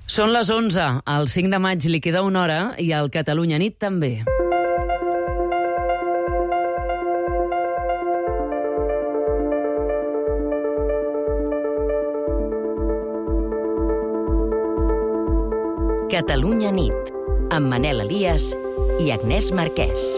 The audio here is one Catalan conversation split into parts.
Són les 11. El 5 de maig li queda una hora i el Catalunya Nit també. Catalunya Nit, amb Manel Elias i Agnès Marquès.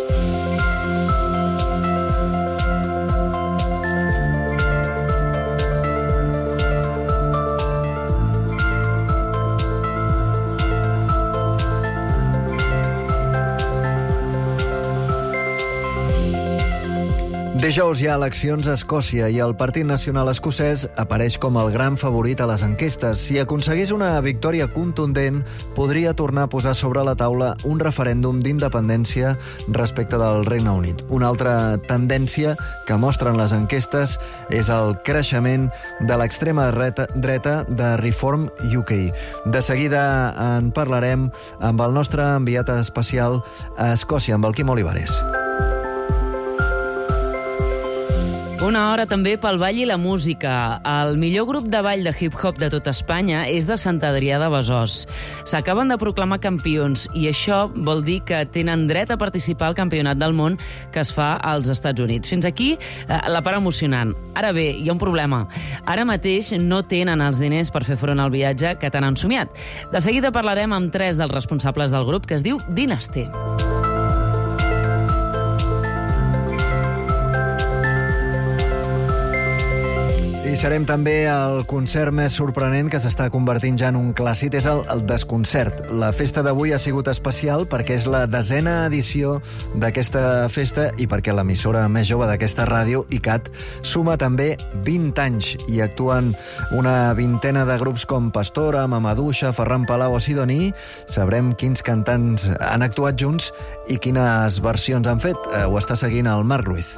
Dijous hi ha eleccions a Escòcia i el Partit Nacional Escocès apareix com el gran favorit a les enquestes. Si aconseguís una victòria contundent, podria tornar a posar sobre la taula un referèndum d'independència respecte del Regne Unit. Una altra tendència que mostren les enquestes és el creixement de l'extrema dreta de Reform UK. De seguida en parlarem amb el nostre enviat especial a Escòcia, amb el Quim Olivares. Una hora també pel ball i la música. El millor grup de ball de hip-hop de tot Espanya és de Sant Adrià de Besòs. S'acaben de proclamar campions i això vol dir que tenen dret a participar al Campionat del Món que es fa als Estats Units. Fins aquí la part emocionant. Ara bé, hi ha un problema. Ara mateix no tenen els diners per fer front al viatge que tant han somiat. De seguida parlarem amb 3 dels responsables del grup, que es diu Dynasty. I serem també el concert més sorprenent que s'està convertint ja en un clàssic, és el Desconcert. La festa d'avui ha sigut especial perquè és la 10a edició d'aquesta festa i perquè l'emissora més jove d'aquesta ràdio, ICAT, suma també 20 anys i actuen una vintena de grups com Pastora, Mamaduixa, Ferran Palau o Sidoní. Sabrem quins cantants han actuat junts i quines versions han fet. Ho està seguint el Marc Ruiz.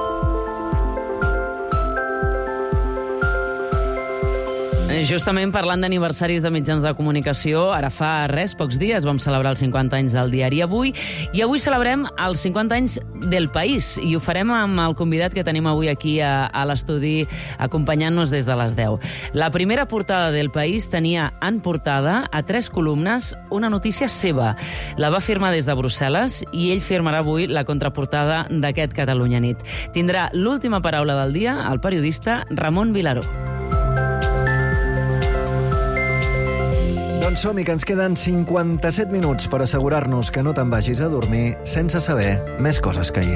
Justament parlant d'aniversaris de mitjans de comunicació, ara fa pocs dies vam celebrar els 50 anys del diari Avui i avui celebrem els 50 anys del País i ho farem amb el convidat que tenim avui aquí a l'estudi acompanyant-nos des de les 10. La primera portada del País tenia en portada a 3 columnes una notícia seva. La va firmar des de Brussel·les i ell firmarà avui la contraportada d'aquest Catalunya Nit. Tindrà l'última paraula del dia el periodista Ramon Vilaró. Doncs som-hi, que ens queden 57 minuts per assegurar-nos que no te'n vagis a dormir sense saber més coses que ahir.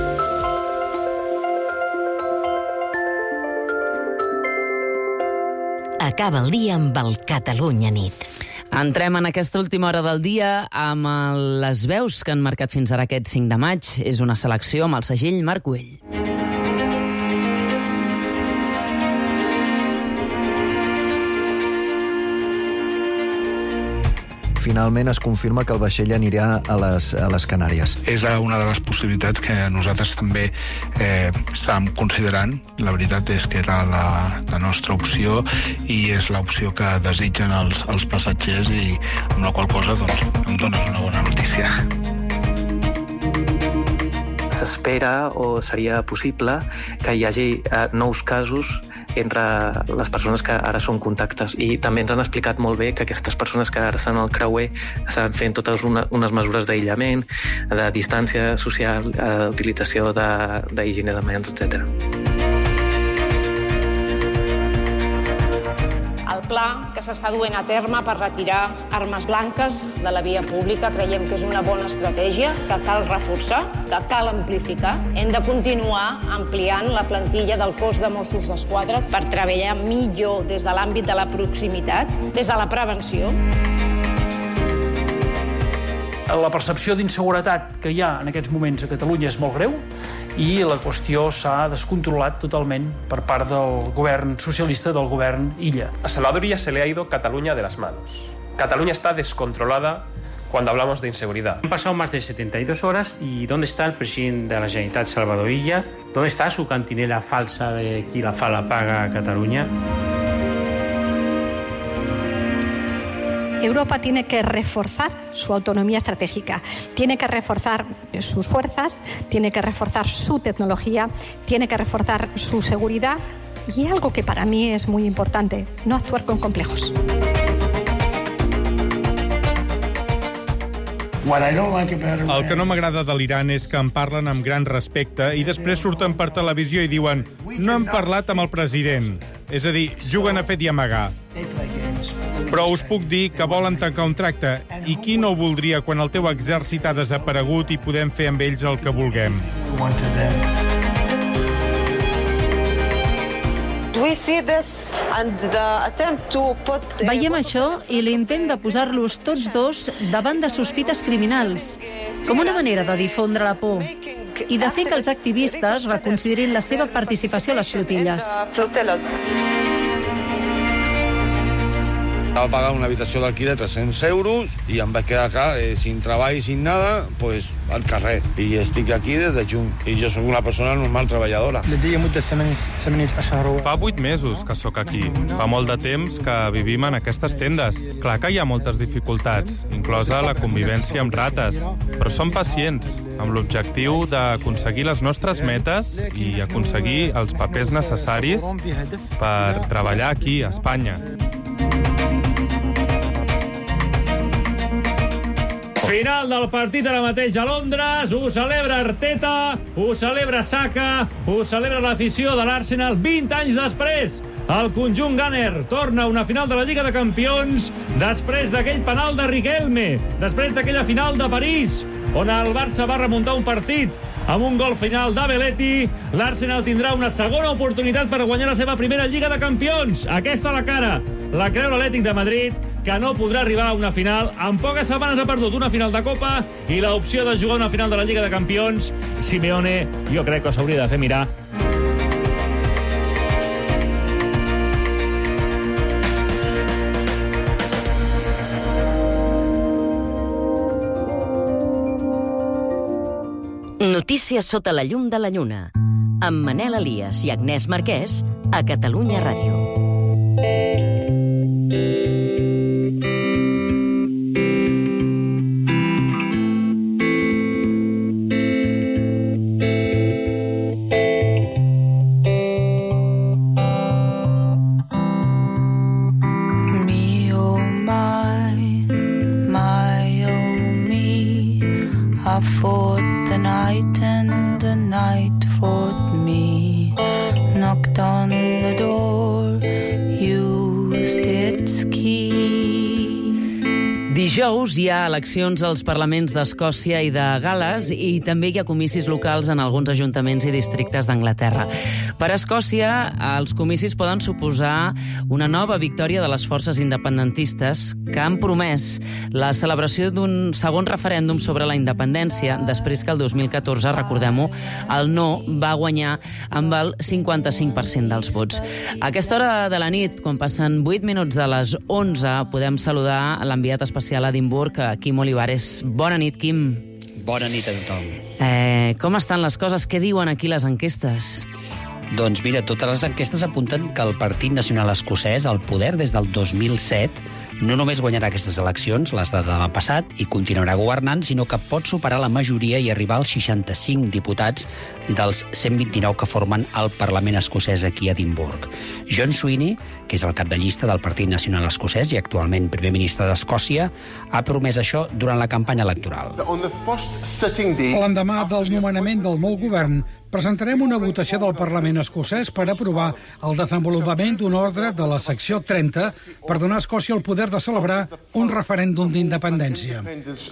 Acaba el dia amb el Catalunya Nit. Entrem en aquesta última hora del dia amb les veus que han marcat fins ara aquest 5 de maig. És una selecció amb el segell Marc Güell. Finalment es confirma que el vaixell anirà a les Canàries. És una de les possibilitats que nosaltres també estàvem considerant. La veritat és que era la nostra opció i és l'opció que desitgen els passatgers i amb la qual cosa doncs, em dones una bona notícia. S'espera o seria possible que hi hagi nous casos entre les persones que ara són contactes i també ens han explicat molt bé que aquestes persones que ara estan al creuer estan fent totes unes mesures d'aïllament, de distància social, utilització d'higiene de mans, etc. El pla que s'està duent a terme per retirar armes blanques de la via pública creiem que és una bona estratègia, que cal reforçar, que cal amplificar. Hem de continuar ampliant la plantilla del cos de Mossos d'Esquadra per treballar millor des de l'àmbit de la proximitat, des de la prevenció. La percepció d'inseguretat que hi ha en aquests moments a Catalunya és molt greu i la qüestió s'ha descontrolat totalment per part del govern socialista, del govern Illa. A Salvador Illa se le ha ido Cataluña de las manos. Cataluña está descontrolada cuando hablamos de inseguridad. Han pasado más de 72 horas y ¿dónde está el presidente de la Generalitat, Salvador Illa? ¿Dónde está su cantinela falsa de qui la fa la paga a Cataluña? Europa tiene que reforzar su autonomía estratégica, tiene que reforzar sus fuerzas, tiene que reforzar su tecnología, tiene que reforzar su seguridad y algo que para mí es muy importante, no actuar con complejos. El que no m'agrada de l'Iran és que en parlen amb gran respecte i després surten per televisió i diuen no hem parlat amb el president. És a dir, juguen a fet i amagar. Però us puc dir que volen tancar un tracte. I qui no ho voldria quan el teu exèrcit ha desaparegut i podem fer amb ells el que vulguem? Veiem això i l'intent de posar-los tots dos davant de sospites criminals, com una manera de difondre la por i de fer que els activistes reconsiderin la seva participació a les flotilles. Va pagar una habitació d'alquiler 300 euros i em vaig quedar sin treball i sin nada, pues al carrer. I estic aquí des de juny. I jo sóc una persona normal, treballadora. Fa 8 mesos que sóc aquí. Fa molt de temps que vivim en aquestes tendes. Clar que hi ha moltes dificultats, inclosa la convivència amb rates. Però som pacients, amb l'objectiu d'aconseguir les nostres metes i aconseguir els papers necessaris per treballar aquí, a Espanya. Final del partit ara mateix a Londres. Ho celebra Arteta, ho celebra Saka, ho celebra l'afició de l'Arsenal 20 anys després. El conjunt Gunner torna a una final de la Lliga de Campions després d'aquell penal de Riquelme, després d'aquella final de París, on el Barça va remuntar un partit amb un gol final de Belletti. L'Arsenal tindrà una segona oportunitat per guanyar la seva primera Lliga de Campions. Aquesta a la cara la creu l'Atlètic de Madrid, que no podrà arribar a una final. En poques setmanes ha perdut una final de Copa i l'opció de jugar una final de la Lliga de Campions. Simeone, jo crec que s'hauria de fer mirar. Notícies sota la llum de la lluna. Amb Manel Elias i Agnès Marquès a Catalunya Ràdio. I fought the night and the night fought me. Knocked on the door, used its key. Dijous hi ha eleccions als parlaments d'Escòcia i de Gal·les i també hi ha comicis locals en alguns ajuntaments i districtes d'Anglaterra. Per a Escòcia, els comicis poden suposar una nova victòria de les forces independentistes que han promès la celebració d'un segon referèndum sobre la independència després que el 2014, recordem-ho, el no va guanyar amb el 55% dels vots. A aquesta hora de la nit, quan passen 8 minuts de les 11, podem saludar l'enviat especial a Edimburg, Quim Olivares. Bona nit, Quim. Bona nit a tothom. Com estan les coses? Què diuen aquí les enquestes? Doncs mira, totes les enquestes apunten que el Partit Nacional Escocès, al poder des del 2007, no només guanyarà aquestes eleccions, les de demà passat, i continuarà governant, sinó que pot superar la majoria i arribar als 65 diputats dels 129 que formen el Parlament escocès aquí a Edimburg. John Sweeney, que és el cap de llista del Partit Nacional Escocès i actualment primer ministre d'Escòcia, ha promès això durant la campanya electoral. L'endemà del nomenament del nou govern, presentarem una votació del Parlament escocès per aprovar el desenvolupament d'un ordre de la secció 30 per donar a Escòcia el poder de celebrar un referèndum d'independència.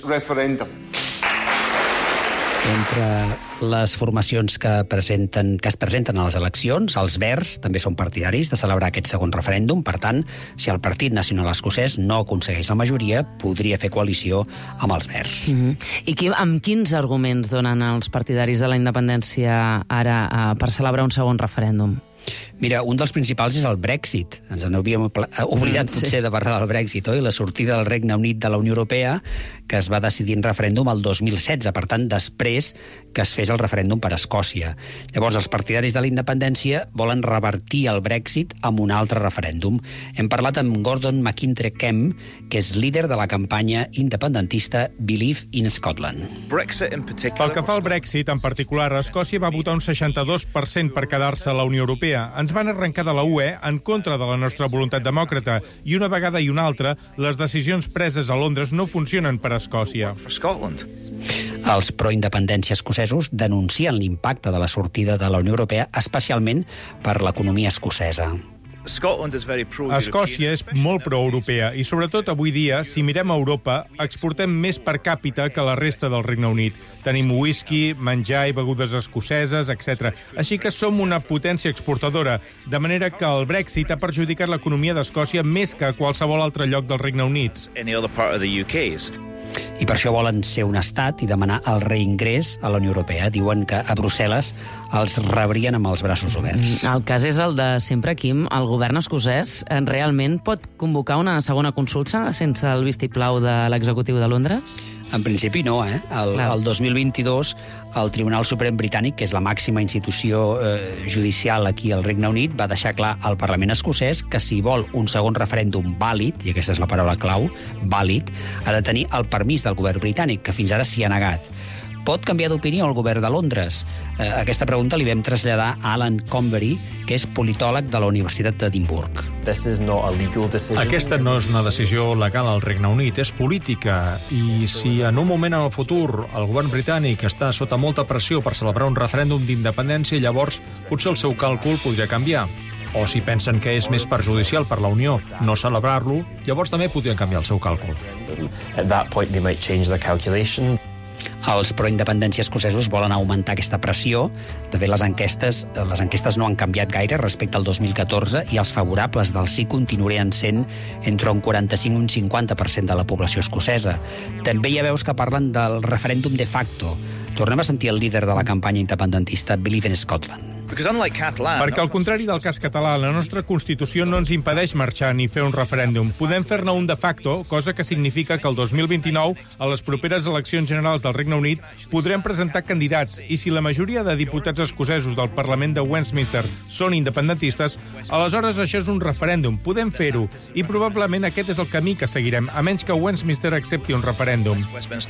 Entre les formacions que es presenten a les eleccions, els Verds també són partidaris de celebrar aquest segon referèndum. Per tant, si el Partit Nacional Escocès no aconsegueix la majoria, podria fer coalició amb els Verds. I amb quins arguments donen els partidaris de la independència ara per celebrar un segon referèndum? Mira, un dels principals és el Brexit. Ens n'havíem oblidat potser de parlar del Brexit, oi? La sortida del Regne Unit de la Unió Europea, que es va decidir en referèndum el 2016, per tant, després que es fes el referèndum per Escòcia. Llavors, els partidaris de la independència volen revertir el Brexit amb un altre referèndum. Hem parlat amb Gordon McIntyre-Kemp, que és líder de la campanya independentista Believe in Scotland. Pel que fa al Brexit, en particular, Escòcia va votar un 62% per quedar-se a la Unió Europea. Europea. Ens van arrencar de la UE en contra de la nostra voluntat demòcrata i una vegada i una altra les decisions preses a Londres no funcionen per a Escòcia. Els proindependència escocesos denuncien l'impacte de la sortida de la Unió Europea, especialment per l'economia escocesa. Escòcia és molt pro-europea i, sobretot avui dia, si mirem a Europa, exportem més per càpita que la resta del Regne Unit. Tenim whisky, menjar i begudes escoceses, etc. Així que som una potència exportadora, de manera que el Brexit ha perjudicat l'economia d'Escòcia més que a qualsevol altre lloc del Regne Unit. I per això volen ser un estat i demanar el reingrés a la Unió Europea. Diuen que a Brussel·les els rebrien amb els braços oberts. El cas és el de sempre, Quim. El govern escocès realment pot convocar una segona consulta sense el vistiplau de l'executiu de Londres? En principi no, El 2022 el Tribunal Suprem Britànic, que és la màxima institució judicial aquí al Regne Unit, va deixar clar al Parlament escocès que si vol un segon referèndum vàlid, i aquesta és la paraula clau, vàlid, ha de tenir el permís del govern britànic, que fins ara s'hi ha negat. Pot canviar d'opinió el govern de Londres? Aquesta pregunta li vam traslladar a Alan Convery, que és politòleg de la Universitat d'Edimburg. Aquesta no és una decisió legal al Regne Unit, és política. I si en un moment en el futur el govern britànic està sota molta pressió per celebrar un referèndum d'independència, llavors potser el seu càlcul podria canviar. O si pensen que és més perjudicial per la Unió no celebrar-lo, llavors també podrien canviar el seu càlcul. Els proindependència escocesos volen augmentar aquesta pressió. De fet, les enquestes no han canviat gaire respecte al 2014 i els favorables del sí continuarien sent entre un 45 i un 50% de la població escocesa. També hi ha veus que parlen del referèndum de facto. Tornem a sentir el líder de la campanya independentista, Believe in Scotland. Perquè, al contrari del cas català, la nostra Constitució no ens impedeix marxar ni fer un referèndum. Podem fer-ne un de facto, cosa que significa que el 2029, a les properes eleccions generals del Regne Unit, podrem presentar candidats, i si la majoria de diputats escocesos del Parlament de Westminster són independentistes, aleshores això és un referèndum. Podem fer-ho, i probablement aquest és el camí que seguirem, a menys que Westminster accepti un referèndum.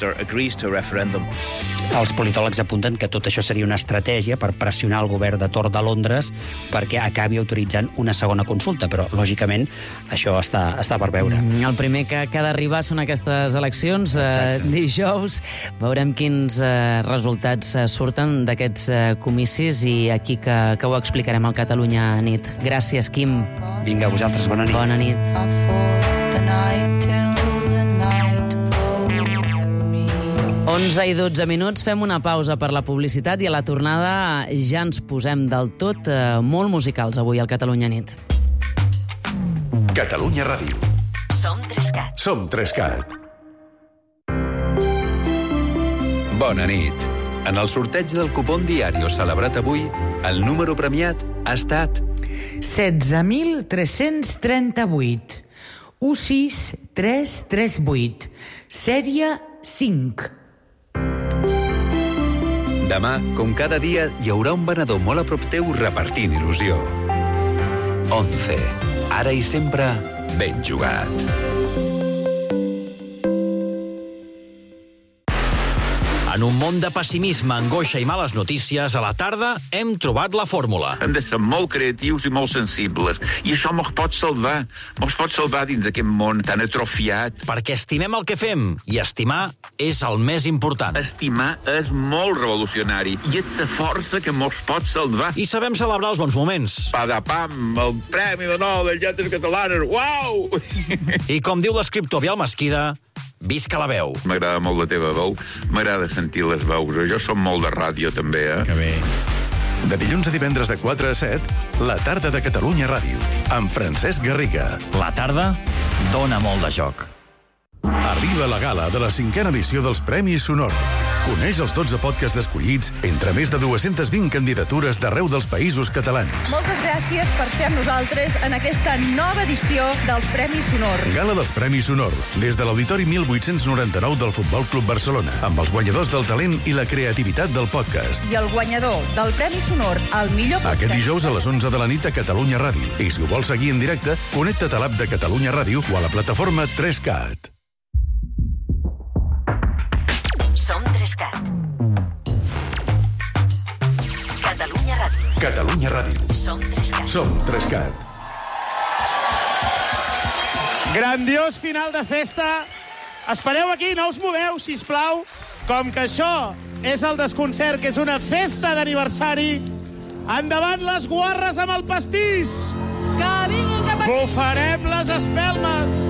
Els politòlegs apunten que tot això seria una estratègia per pressionar el govern de torn de Londres perquè acabi autoritzant una segona consulta, però, lògicament, això està per veure. El primer que ha d'arribar són aquestes eleccions dijous. Veurem quins resultats surten d'aquests comicis i aquí que ho explicarem al Catalunya Nit. Gràcies, Quim. Vinga, a vosaltres, bona nit. Bona nit. 11 i 12 minuts, fem una pausa per la publicitat i a la tornada ja ens posem del tot molt musicals avui al Catalunya Nit. Catalunya Ràdio. Som 3CAT. Som 3CAT. Bona nit. En el sorteig del cupón Diario celebrat avui, el número premiat ha estat 16.338 16338 sèrie 5. Demà, com cada dia, hi haurà un venedor molt a prop teu repartint il·lusió. 11. Ara i sempre, ben jugat. En un món de pessimisme, angoixa i males notícies, a la tarda hem trobat la fórmula. Hem de ser molt creatius i molt sensibles. I això mos pot salvar. Mos pot salvar dins aquest món tan atrofiat. Perquè estimem el que fem, i estimar és el més important. Estimar és molt revolucionari i és la força que mos pot salvar. I sabem celebrar els bons moments. Padapam, el Premi de Nobel de Lletres Catalanes, uau! I com diu l'escriptor Biel Mesquida, visca la veu. M'agrada molt la teva veu, m'agrada sentir les veus. Jo som molt de ràdio, també, Que bé. De dilluns a divendres de 4 a 7, la tarda de Catalunya Ràdio, amb Francesc Garriga. La tarda dona molt de joc. Arriba la gala de la 5a edició dels Premis Sonor. Coneix els 12 podcasts escollits entre més de 220 candidatures d'arreu dels països catalans. Moltes gràcies per ser amb nosaltres en aquesta nova edició dels Premis Sonor. Gala dels Premis Sonor, des de l'Auditori 1899 del Futbol Club Barcelona, amb els guanyadors del talent i la creativitat del podcast. I el guanyador del Premi Sonor, el millor podcast. Aquest dijous a les 11 de la nit a Catalunya Ràdio. I si ho vols seguir en directe, connecta't a l'app de Catalunya Ràdio o a la plataforma 3CAT. Som 3CAT. Catalunya Ràdio. Catalunya Ràdio. Som 3CAT. Som 3CAT. Grandiós final de festa. Espereu aquí, no us moveu, sisplau. Com que això és el desconcert, que és una festa d'aniversari, endavant les guarres amb el pastís. Que vinguin cap aquí. Bufarem les espelmes.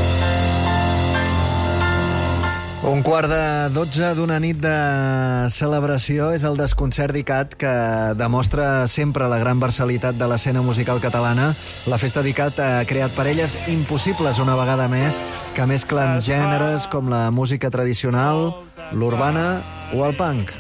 11:45 d'una nit de celebració és el desconcert d'ICAT, que demostra sempre la gran versatilitat de l'escena musical catalana. La festa d'ICAT ha creat parelles impossibles una vegada més, que mesclen gèneres com la música tradicional, l'urbana o el punk.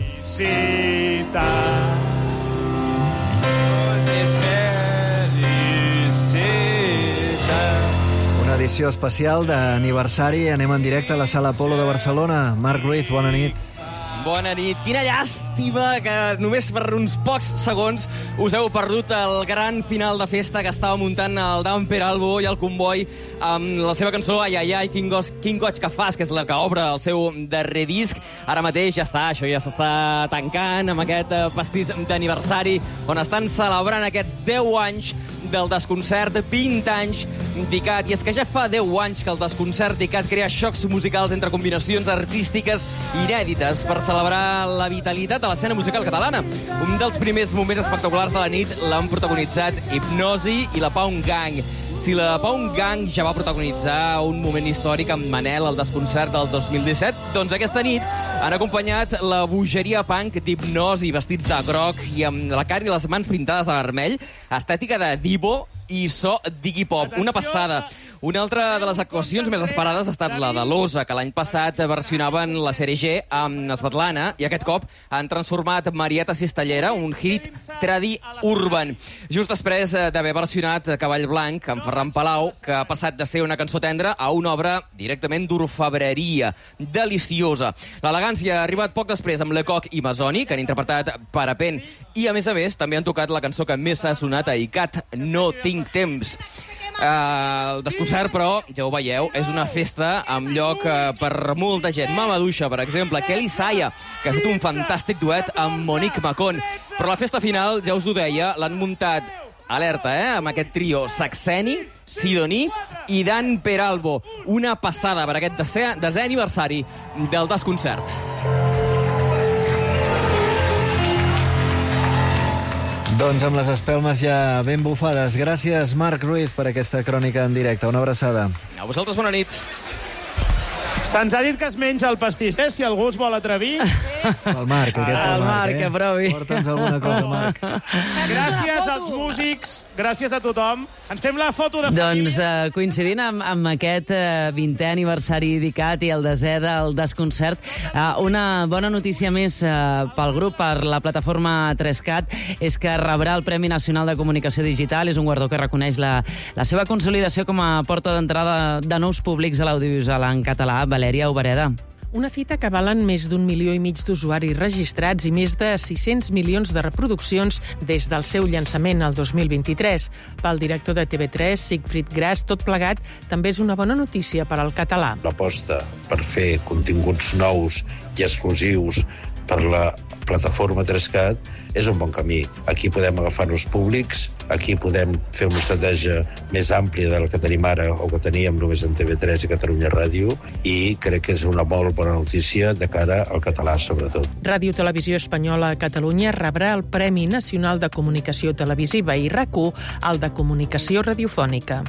Edició especial d'aniversari. Anem en directe a la Sala Apolo de Barcelona. Marc Ruiz, bona nit. Bona nit. Quina llàstima que només per uns pocs segons us heu perdut el gran final de festa que estava muntant el Dan Peralbo i el Comboi amb la seva cançó Ai, ai, ai, quin goig que fas, que és la que obre el seu darrer disc. Ara mateix ja està, això ja s'està tancant amb aquest pastís d'aniversari on estan celebrant aquests 10 anys del desconcert, 20 anys d'ICAT. I és que ja fa 10 anys que el desconcert d'ICAT crea xocs musicals entre combinacions artístiques inèdites per celebrar la vitalitat de l'escena musical catalana. Un dels primers moments espectaculars de la nit l'han protagonitzat Hipnosi i la Pound Gang. Si la Pound Gang ja va protagonitzar un moment històric amb Manel al desconcert del 2017, doncs aquesta nit han acompanyat la bogeria punk d'Hipnosi, vestits de groc i amb la cara i les mans pintades de vermell, estètica de divo i so d'Iggy Pop. Una passada. Una altra de les actuacions més esperades ha estat la de l'Osa, que l'any passat versionaven la sèrie G amb Svetlana, i aquest cop han transformat Marieta Cistellera, un hit tradi urban. Just després d'haver versionat Cavall Blanc amb Ferran Palau, que ha passat de ser una cançó tendra a una obra directament d'orfebreria. Deliciosa. L'elegància ha arribat poc després amb Lecoq i Masoni, que han interpretat Parapent, i a més també han tocat la cançó que més ha sonat a ICAT, No tinc temps. El desconcert, però, ja ho veieu, és una festa amb lloc per molta gent. Mamaduixa, per exemple, Kelly Saya, que ha fet un fantàstic duet amb Monique Macon. Però la festa final, ja us ho deia, l'han muntat, alerta, amb aquest trio Saxeni, Sidoní i Dan Peralbo. Una passada per aquest desè aniversari del desconcert. Doncs amb les espelmes ja ben bufades. Gràcies, Marc Ruiz, per aquesta crònica en directe. Una abraçada. A vosaltres, bona nit. Se'ns ha dit que es menja el pastís, si algú es vol atrevir. El Marc, el Marc, que provi. Porta'ns alguna cosa, Marc. Gràcies als músics, gràcies a tothom. Ens fem la foto de família. Doncs coincidint amb aquest 20è aniversari d'ICAT i el desè del desconcert, una bona notícia més pel grup, per la plataforma 3CAT, és que rebrà el Premi Nacional de Comunicació Digital. És un guardó que reconeix la seva consolidació com a porta d'entrada de nous públics a l'audiovisual en català. Valèria Obereda. Una fita que valen més d'1,5 milió d'usuaris registrats i més de 600 milions de reproduccions des del seu llançament al 2023. Pel director de TV3, Sigfrid Gras, tot plegat també és una bona notícia per al català. L'aposta per fer continguts nous i exclusius per la plataforma 3CAT és un bon camí. Aquí podem agafar nous públics, aquí podem fer una estratègia més àmplia de la que tenim ara o que teníem només en TV3 i Catalunya Ràdio, i crec que és una molt bona notícia de cara al català, sobretot. Ràdio Televisió Espanyola a Catalunya rebrà el Premi Nacional de Comunicació Televisiva i RAC1 el de Comunicació Radiofònica.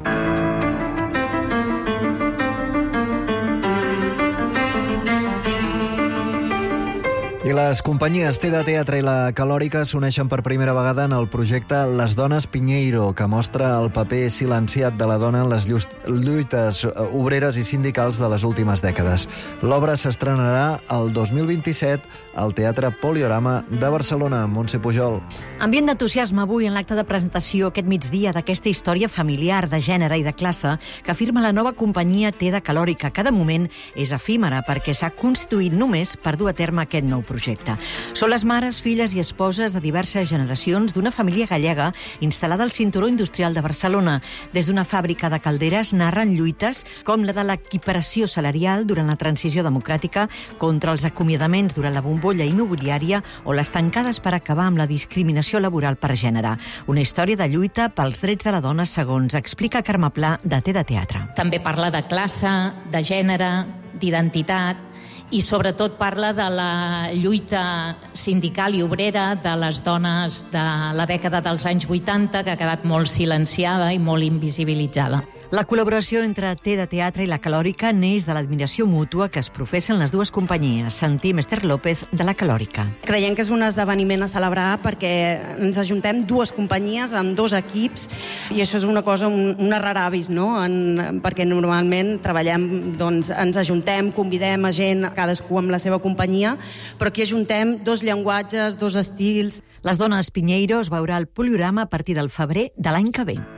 I les companyies TEDA Teatre i la Calòrica s'uneixen per primera vegada en el projecte Les Dones Pinheiro, que mostra el paper silenciat de la dona en les lluites obreres i sindicals de les últimes dècades. L'obra s'estrenarà el 2027 al Teatre Poliorama de Barcelona. Montse Pujol. Ambient d'entusiasme avui en l'acte de presentació aquest migdia d'aquesta història familiar, de gènere i de classe que afirma la nova companyia TEDA Calòrica. Cada moment és efímera perquè s'ha constituït només per dur a terme aquest nou projecte. projecte. Són les mares, filles i esposes de diverses generacions d'una família gallega instal·lada al cinturó industrial de Barcelona. Des d'una fàbrica de calderes narren lluites com la de l'equiparació salarial durant la transició democràtica, contra els acomiadaments durant la bombolla immobiliària o les tancades per acabar amb la discriminació laboral per gènere. Una història de lluita pels drets de la dona, segons explica Carme Pla, de Té de Teatre. També parla de classe, de gènere, d'identitat, i sobretot parla de la lluita sindical i obrera de les dones de la dècada dels anys 80, que ha quedat molt silenciada i molt invisibilitzada. La col·laboració entre Té de Teatre i La Calòrica neix de l'admiració mútua que es professen les dues companyies. Sentim Esther López, de La Calòrica. Creiem que és un esdeveniment a celebrar perquè ens ajuntem dues companyies amb dos equips i això és una cosa, una rara avis, no? Perquè normalment treballem, doncs, ens ajuntem, convidem a gent, cadascú amb la seva companyia, però aquí ajuntem dos llenguatges, dos estils. Les dones Piñeiro es veurà al Poliorama a partir del febrer de l'any que ve.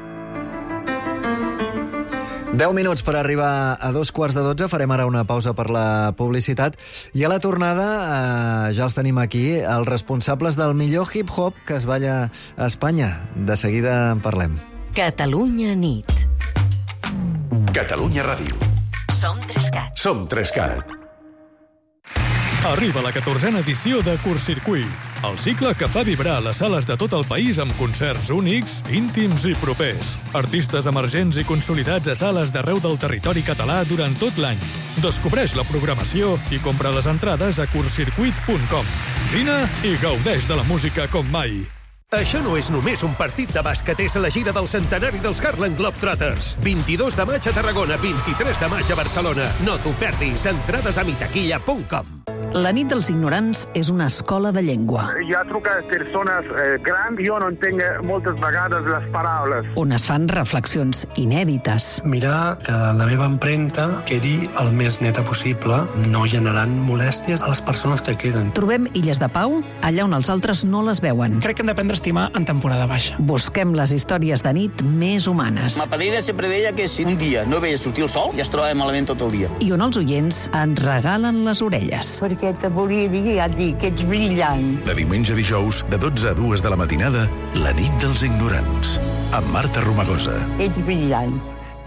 10 minuts per arribar a 2:15. Farem ara una pausa per la publicitat. I a la tornada ja els tenim aquí, els responsables del millor hip-hop que es balla a Espanya. De seguida en parlem. Catalunya nit. Catalunya Ràdio. Som 3CAT. Som 3CAT. Arriba la 14a edició de Curtcircuit, el cicle que fa vibrar les sales de tot el país amb concerts únics, íntims i propers. Artistes emergents i consolidats a sales d'arreu del territori català durant tot l'any. Descobreix la programació i compra les entrades a curtcircuit.com. Vine i gaudeix de la música com mai. Això no és només un partit de bàsquet, és la gira del centenari dels Harlem Globetrotters. 22 de maig a Tarragona, 23 de maig a Barcelona. No t'ho perdis, entrades a mitaquilla.com. La nit dels ignorants és una escola de llengua. Hi ha trucat persones grans, jo no entenc moltes vegades les paraules. On es fan reflexions inèdites. Mirar que la meva empremta quedi el més neta possible, no generant molèsties a les persones que queden. Trobem illes de pau allà on els altres no les veuen. Crec que hem d'aprendre a estimar en temporada baixa. Busquem les històries de nit més humanes. Ma padrina sempre deia que si un dia no veia sortir el sol, ja es trobava malament tot el dia. I on els oients ens regalen les orelles. Perquè te volia dir, ja et dic, que ets brillant. De diumenge a dijous, de 12 a 2 de la matinada, la nit dels ignorants, amb Marta Romagosa. Ets brillant.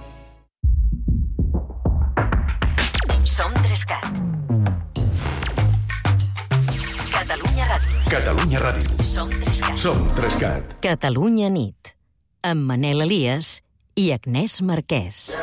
Som 3CAT. Catalunya Ràdio. Catalunya Ràdio. Som 3CAT. Som 3CAT. Catalunya nit. Amb Manel Elias i Agnès Marquès.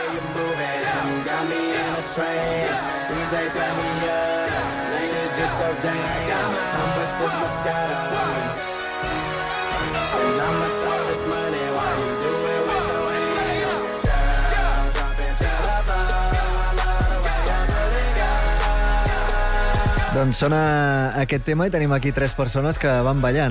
Doncs sona aquest tema i tenim aquí 3 persones que van ballant,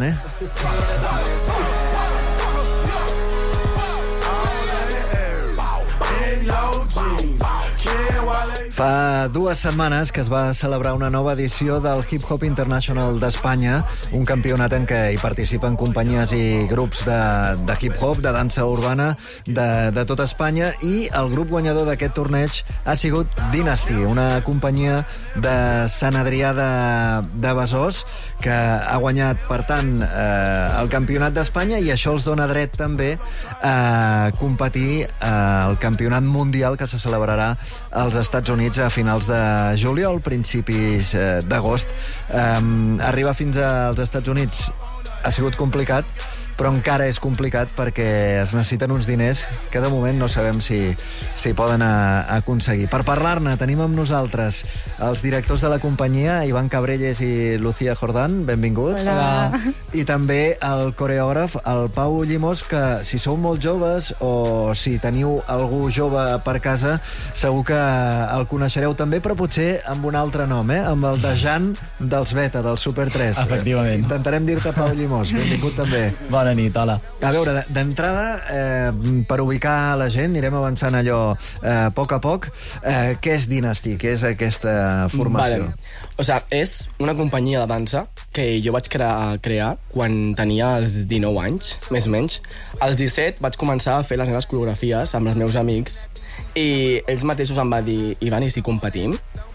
Fa 2 setmanes que es va celebrar una nova edició del Hip Hop International d'Espanya, un campionat en què hi participen companyies i grups de hip-hop, de dansa urbana de tot Espanya, i el grup guanyador d'aquest torneig ha sigut Dynasty, una companyia de Sant Adrià de Besòs, que ha guanyat, per tant, el campionat d'Espanya, i això els dona dret també a competir al campionat mundial que se celebrarà als Estats Units a finals de juliol, principis d'agost. Arribar fins als Estats Units ha sigut complicat, però encara és complicat perquè es necessiten uns diners que de moment no sabem si poden aconseguir. Per parlar-ne tenim amb nosaltres els directors de la companyia, Ivan Cabrelles i Lucía Jordán, benvinguts. Hola. I també el coreògraf, el Pau Llimós, que si sou molt joves o si teniu algú jove per casa, segur que el coneixereu també, però potser amb un altre nom, amb el de Jan dels Beta, del Super 3. Efectivament. Intentarem dir-te Pau Llimós, benvingut també. Bona nit, hola. A veure, d'entrada, per ubicar la gent, anirem avançant allò a poc. Què és Dynasty? Què és aquesta formació? Vale. O sigui, és una companyia de dansa que jo vaig crear quan tenia els 19 anys, més o menys. Als 17 vaig començar a fer les meves coreografies amb els meus amics i ells mateixos em van dir, Ivan, i si competim?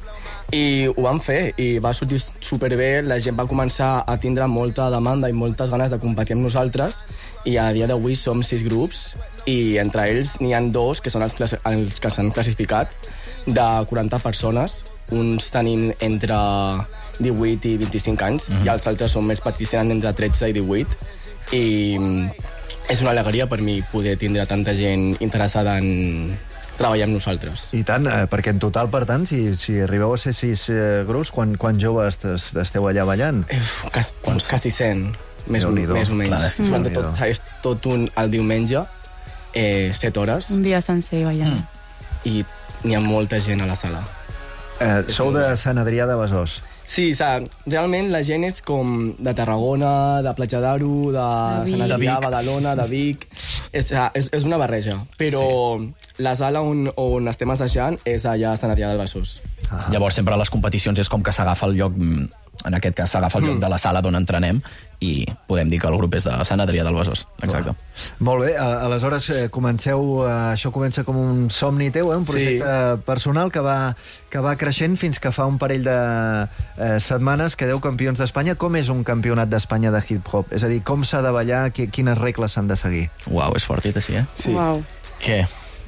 I ho vam fer, i va sortir superbé, la gent va començar a tindre molta demanda i moltes ganes de competir amb nosaltres, i a dia d'avui som 6 grups, i entre ells n'hi ha 2 que són els que s'han classificat, de 40 persones, uns tenim entre 18 i 25 anys, i els altres són més petits, tenen entre 13 i 18, i és una alegria per mi poder tindre tanta gent interessada en treballar amb nosaltres. I tant, perquè en total, per tant, si arribeu a ser 6 grups, quan joves esteu allà ballant? Quasi 100, més o menys. És tot el diumenge, 7 hores. Un dia sencer ballant. I n'hi ha molta gent a la sala. Sou de Sant Adrià de Besòs. Sí, realment la gent és com de Tarragona, de Platja d'Aro, de Sant Adrià, Badalona, de Vic. És una barreja, però la sala on estem assajant és allà a Sant Adrià del Besòs. Llavors sempre a les competicions és com que s'agafa el lloc, en aquest cas s'agafa el lloc de la sala d'on entrenem, i podem dir que el grup és de Sant Adrià del Besòs. Exacte. Molt bé, aleshores això comença com un somni teu, un projecte personal que va creixent fins que fa un parell de setmanes quedeu campions d'Espanya. Com és un campionat d'Espanya de hip-hop? És a dir, com s'ha de ballar, quines regles s'han de seguir? Uau, és fortit així, Sí. Uau. Què?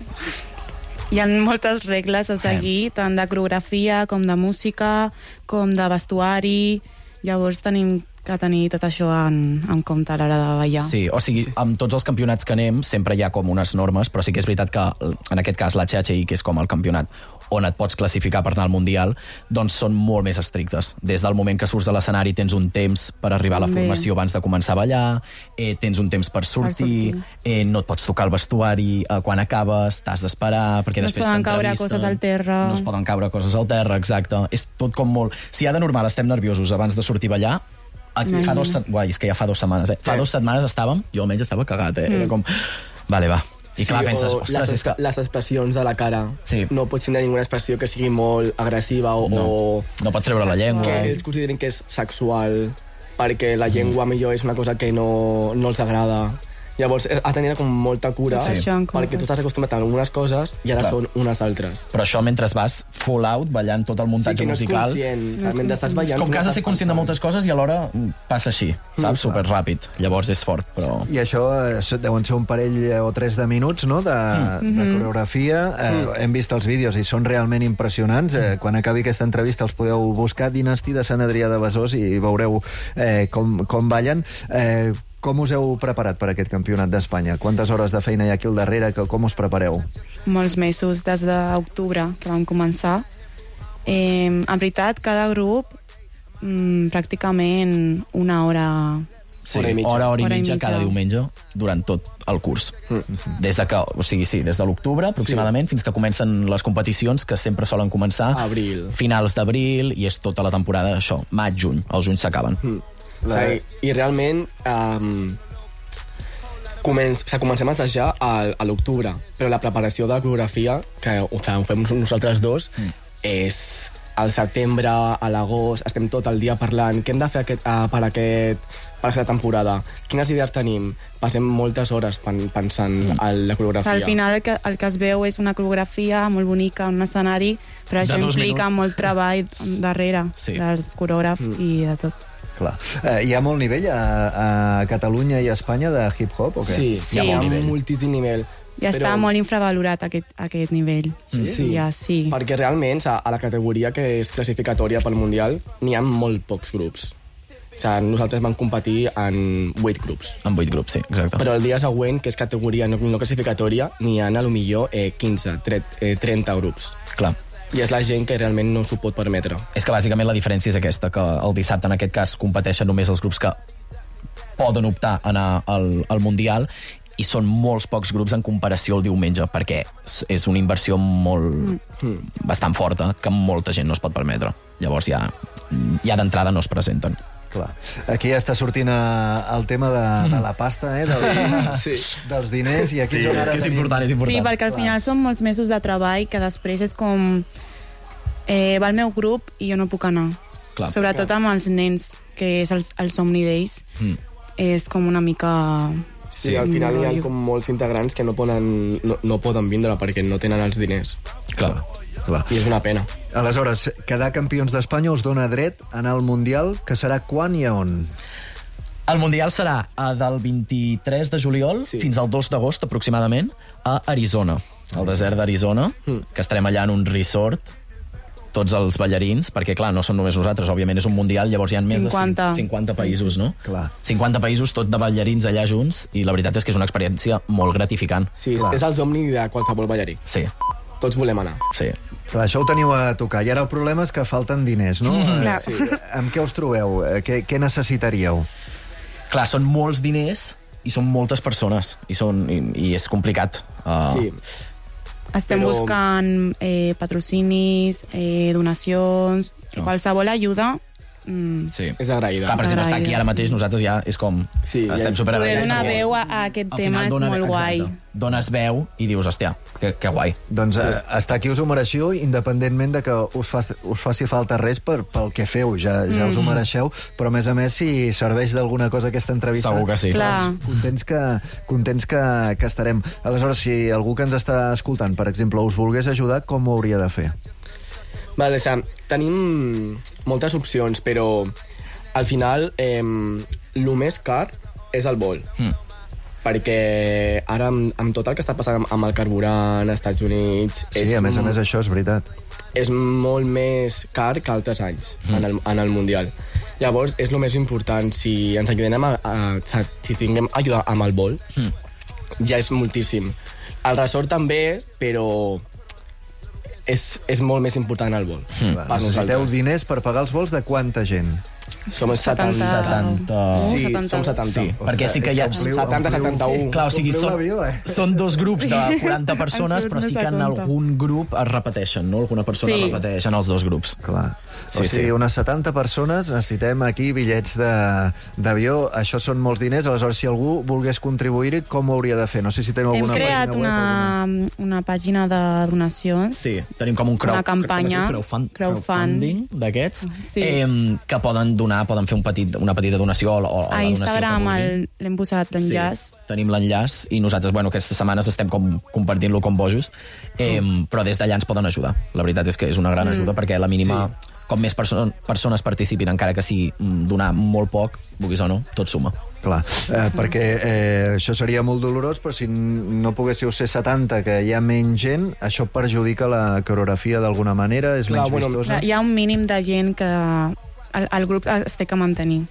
Hi ha moltes regles a seguir, tant de coreografia com de música, com de vestuari. Llavors tenim que tenir tot això en compte a l'hora de ballar. Sí, o sigui, amb tots els campionats que anem sempre hi ha com unes normes, però sí que és veritat que en aquest cas la HHI, que és com el campionat on et pots classificar per anar al Mundial, doncs són molt més estrictes. Des del moment que surts de l'escenari tens un temps per arribar a la formació abans de començar a ballar, tens un temps per sortir, no et pots tocar el vestuari quan acabes, t'has d'esperar, perquè després t'entrevisten. No es poden caure coses al terra. No es poden caure coses al terra, exacte. És tot com molt... Si ja de normal estem nerviosos abans de sortir a ballar, és que ja fa 2 setmanes, Fa 2 setmanes estàvem, jo almenys estava cagat, Era com... Vale, va. I clar, penses, ostres, és que... Les expressions de la cara. No pots tindre ninguna expressió que sigui molt agressiva o... No pots treure la llengua. Que ells consideren que és sexual, perquè la llengua millor és una cosa que no els agrada. Llavors, has de tenir com molta cura, perquè tu estàs acostumat a algunes coses i ara són unes altres. Però això mentre vas full out, ballant tot el muntatge musical... Sí, que no ets conscient. Mentre estàs ballant... Com que has de ser conscient de moltes coses i alhora passa així, saps? Superràpid. Llavors és fort, però... I això deuen ser un parell o 3 de minuts, no?, de coreografia. Hem vist els vídeos i són realment impressionants. Quan acabi aquesta entrevista els podeu buscar, Dinasti de Sant Adrià de Besòs, i veureu com ballen. Com us heu preparat per aquest campionat d'Espanya? Quantes hores de feina hi ha aquí al darrere? Com us prepareu? Molts mesos, des d'octubre que vam començar. En veritat, cada grup pràcticament una hora... Sí, hora i mitja cada diumenge durant tot el curs. Des de que, o sigui, des de l'octubre aproximadament fins que comencen les competicions, que sempre solen començar finals d'abril, i és tota la temporada, això, maig, juny. El juny s'acaben. I realment comencem a assajar a l'octubre, però la preparació de la coreografia, que ho fem nosaltres dos, és al setembre, a l'agost, estem tot el dia parlant què hem de fer per aquesta temporada, quines idees tenim, passem moltes hores pensant en la coreografia. Al final el que es veu és una coreografia molt bonica en un escenari, però això implica molt treball darrere dels coreògrafs i de tot. Clar. Hi ha molt nivell a Catalunya i a Espanya de hip-hop, o què? Sí, hi ha moltíssim nivell. Ja està molt infravalorat aquest nivell. Sí. Perquè realment a la categoria que és classificatòria pel Mundial n'hi ha molt pocs grups. O sigui, nosaltres vam competir en 8 grups. En 8 grups, sí, exacte. Però el dia següent, que és categoria no classificatòria, n'hi ha a lo millor 15, 30 grups. Clar. I és la gent que realment no s'ho pot permetre. És que bàsicament la diferència és aquesta, que el dissabte en aquest cas competeixen només els grups que poden optar a anar al Mundial, i són molts pocs grups en comparació al diumenge, perquè és una inversió bastant forta que molta gent no es pot permetre. Llavors ja d'entrada no es presenten. Clar. Aquí ja està sortint el tema de la pasta, dels diners, i aquí és que és important. Sí, perquè al final són molts mesos de treball que després és com va el meu grup i jo no puc anar. Sobretot amb els nens, que és el somni d'ells, és com una mica... Sí, al final hi ha com molts integrants que no poden vindre perquè no tenen els diners. Clar. I és una pena. Aleshores, quedar campions d'Espanya us dona dret a anar al Mundial, que serà quan i a on? El Mundial serà del 23 de juliol fins al 2 d'agost, aproximadament, a Arizona, al desert d'Arizona, que estarem allà en un resort, tots els ballarins, perquè, clar, no són només nosaltres, òbviament és un Mundial, llavors hi ha més de 50 països, no? Clar. 50 països, tot de ballarins allà junts, i la veritat és que és una experiència molt gratificant. Sí, és el somni de qualsevol ballarí. Sí. Tots volem anar. Sí. Clar, això ho teniu a tocar. I ara el problema és que falten diners, no? Sí. Amb què us trobeu? Què necessitaríeu? Clar, són molts diners i són moltes persones, i és complicat. Sí. Estem buscant patrocinis, donacions, qualsevol ajuda. Sí. És agraïda. Clar, per exemple, estar aquí ara mateix, nosaltres ja és com... estem superagraïts. Poder donar veu a aquest tema és molt guai. Dones veu i dius, hòstia, que guai. Doncs estar aquí us ho mereixeu, independentment de que us faci falta res pel que feu. Ja us ho mereixeu, però a més, si serveix d'alguna cosa aquesta entrevista... Segur que sí. Contents que estarem. Aleshores, si algú que ens està escoltant, per exemple, us volgués ajudar, com ho hauria de fer? Vale, tenim moltes opcions, però al final el més car és el vol. Perquè ara, amb tot el que està passant amb el carburant als Estats Units... Sí, a més, això és veritat. És molt més car que altres anys en el Mundial. Llavors, és el més important. Si ens ajudem si tinguem ajuda amb el vol, ja és moltíssim. El resort també, però... és molt més important el vol. Necessiteu diners per pagar els vols de quanta gent? Som 70. Sí, som 70. Sí, perquè sí que hi ha... 70-71. Clar, o sigui, són dos grups de 40 persones, però sí que en algun grup es repeteixen, no? Alguna persona repeteix en els dos grups. Clar. O sigui, unes 70 persones, necessitem aquí bitllets d'avió, això són molts diners, aleshores si algú volgués contribuir-hi, com ho hauria de fer? No sé si teniu alguna pàgina web. Hem creat una pàgina de donacions. Sí, tenim com una campanya, crowdfunding d'aquests, que poden donar, poden fer una petita donació a Instagram l'hem posat l'enllaç. Tenim l'enllaç i nosaltres, aquestes setmanes estem compartint-lo com bojos, però des d'allà ens poden ajudar. La veritat és que és una gran ajuda perquè la mínima, com més persones participin, encara que sigui donar molt poc, vulguis o no, tot suma. Clar, perquè això seria molt dolorós, però si no poguéssiu ser 70, que hi ha menys gent, això perjudica la coreografia d'alguna manera, és menys vistosa. Hi ha un mínim de gent que el grup es té que mantenir.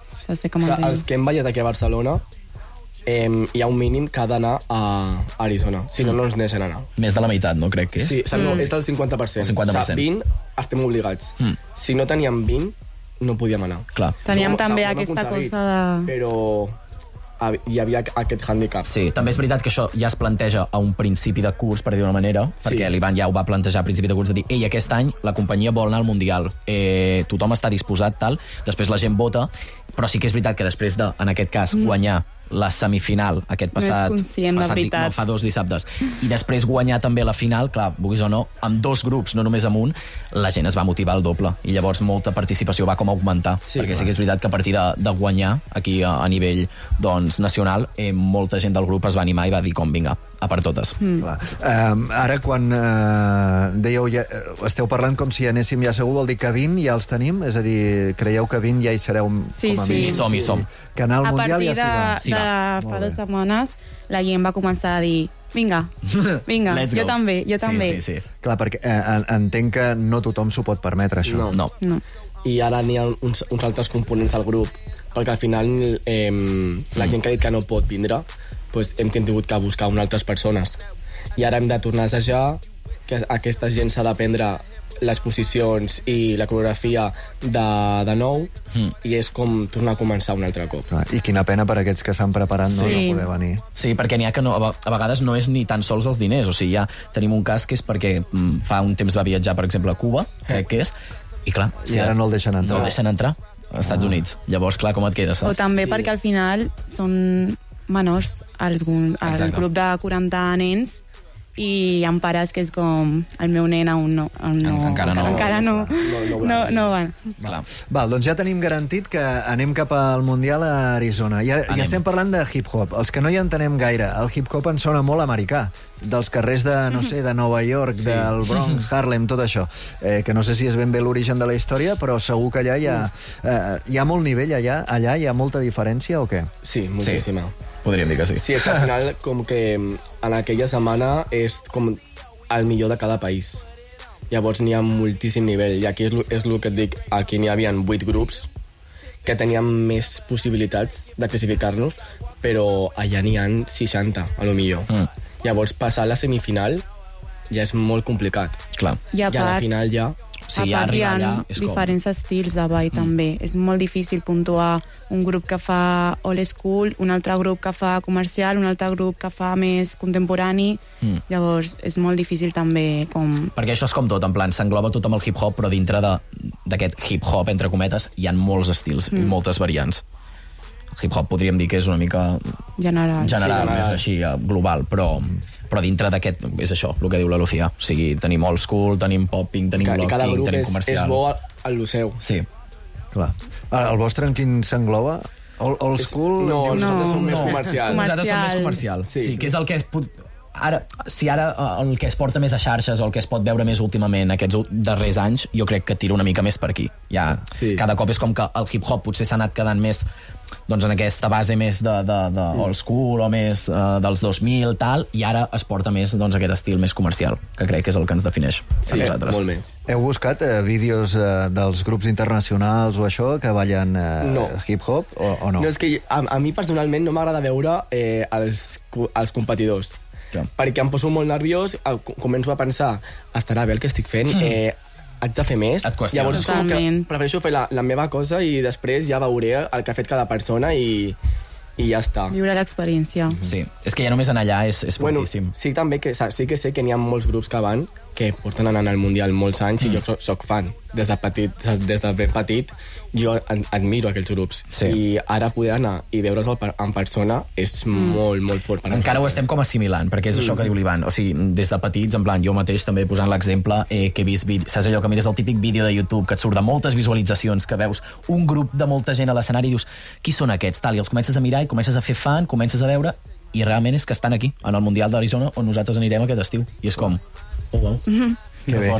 Els que hem ballat aquí a Barcelona, hi ha un mínim que ha d'anar a Arizona, si no ens deixen anar. Més de la meitat, no crec que és? Sí, és del 50%. El 50%. 20 estem obligats. Si no teníem 20, no podíem anar. Clar. Teníem també aquesta cosa de... Però hi havia aquest hàndicap. Sí, també és veritat que això ja es planteja a un principi de curs, per dir d'una manera, perquè l'Ivan ja ho va plantejar a principi de curs, de dir, ei, aquest any la companyia vol anar al Mundial, tothom està disposat, tal, després la gent vota, però sí que és veritat que després de, en aquest cas, guanyar la semifinal aquest passat fa 2 dissabtes, i després guanyar també la final, clar, vulguis o no, amb 2 grups, no només amb un, la gent es va motivar al doble, i llavors molta participació va com augmentar, perquè sí que és veritat que a partir de guanyar aquí a nivell nacional, molta gent del grup es va animar i va dir com, vinga, a per totes. Ara, quan dèieu, esteu parlant com si anéssim ja segur, vol dir que 20 ja els tenim? És a dir, creieu que 20 ja hi sereu com a mínim? Hi som. Que anar al Mundial ja s'hi va. A partir de fa 2 setmanes, la gent va començar a dir vinga, jo també. Sí. Clar, perquè entenc que no tothom s'ho pot permetre, això. No. I ara n'hi ha uns altres components al grup, perquè al final la gent que ha dit que no pot vindre, doncs hem tingut que buscar altres persones. I ara hem de tornar a assajar, que aquesta gent s'ha d'aprendre les posicions i la coreografia de nou, i és com tornar a començar un altre cop. I quina pena per aquests que s'han preparat no poder venir. Sí, perquè n'hi ha que a vegades no és ni tan sols els diners, o sigui, ja tenim un cas que és perquè fa un temps va viatjar, per exemple, a Cuba, crec que és, i clar... I ara no el deixen entrar. No el deixen entrar als Estats Units. Llavors, clar, com et quedes? O també perquè al final són menors al grup de 40 nens, i hi ha pares que és com el meu nen encara no van. Val, doncs ja tenim garantit que anem cap al Mundial a Arizona. Ja estem parlant de hip-hop. Els que no hi entenem gaire, el hip-hop ens sona molt americà, dels carrers de, no sé, de Nova York, del Bronx, Harlem, tot això, que no sé si és ben bé l'origen de la història, però segur que allà hi ha molt nivell, allà hi ha molta diferència o què? Sí, moltíssima. Podríem dir que sí. Sí, és que al final, com que en aquella setmana és com el millor de cada país. Llavors n'hi ha moltíssim nivell, i aquí és el que et dic, aquí n'hi havia 8 grups que tenien més possibilitats de classificar-nos, però allà n'hi ha 60, a lo millor. Llavors, passar a la semifinal ja és molt complicat. Clar. I a la final ja... Sí, a part hi ha diferents estils de ball, també. És molt difícil puntuar un grup que fa old school, un altre grup que fa comercial, un altre grup que fa més contemporani. Llavors, és molt difícil també com... Perquè això és com tot, en plan, s'engloba tot amb el hip-hop, però dintre d'aquest hip-hop, entre cometes, hi ha molts estils i moltes variants. El hip-hop podríem dir que és una mica... General, més així, global, però dintre d'aquest, és això, el que diu la Lucía. O sigui, tenim old school, tenim popping, tenim blocking, tenim comercial. I cada grup és bo al seu. Sí. Clar. El vostre en quin s'engloba? Old school? No, nosaltres som més comercial. Nosaltres som més comercial. Sí, que és el que es pot... Ara el que es porta més a xarxes o el que es pot veure més últimament aquests darrers anys, jo crec que tira una mica més per aquí. Cada cop és com que el hip-hop potser s'ha anat quedant més doncs en aquesta base més de old school o més dels 2000 tal, i ara es porta més doncs aquest estil més comercial, que crec que és el que ens defineix a nosaltres. Molt més. Heu buscat vídeos dels grups internacionals o això que ballen hip-hop o no? No, és que a mi personalment no m'agrada veure els competidors. Perquè em poso molt nerviós, començo a pensar, estarà bé el que estic fent, haig de fer més. Llavors prefereixo fer la meva cosa i després ja veuré el que ha fet cada persona i ja està. Viure l'experiència. Sí, és que ja només anar allà és moltíssim. Sí, també que sé que n'hi ha molts grups que van que porten anant al Mundial molts anys i jo soc fan. Des de ben petit jo admiro aquells grups. I ara poder anar i veure'ls en persona és molt, molt fort. Encara ho estem com assimilant, perquè és això que diu l'Ivan. O sigui, des de petits, en plan, jo mateix també posant l'exemple, que he vist saps allò que mires el típic vídeo de YouTube que et surt de moltes visualitzacions, que veus un grup de molta gent a l'escenari i dius, qui són aquests? Tal, i els comences a mirar i comences a fer fan, comences a veure, i realment és que estan aquí, en el Mundial d'Arizona, on nosaltres anirem aquest estiu. I és com, oh, wow. Que bé.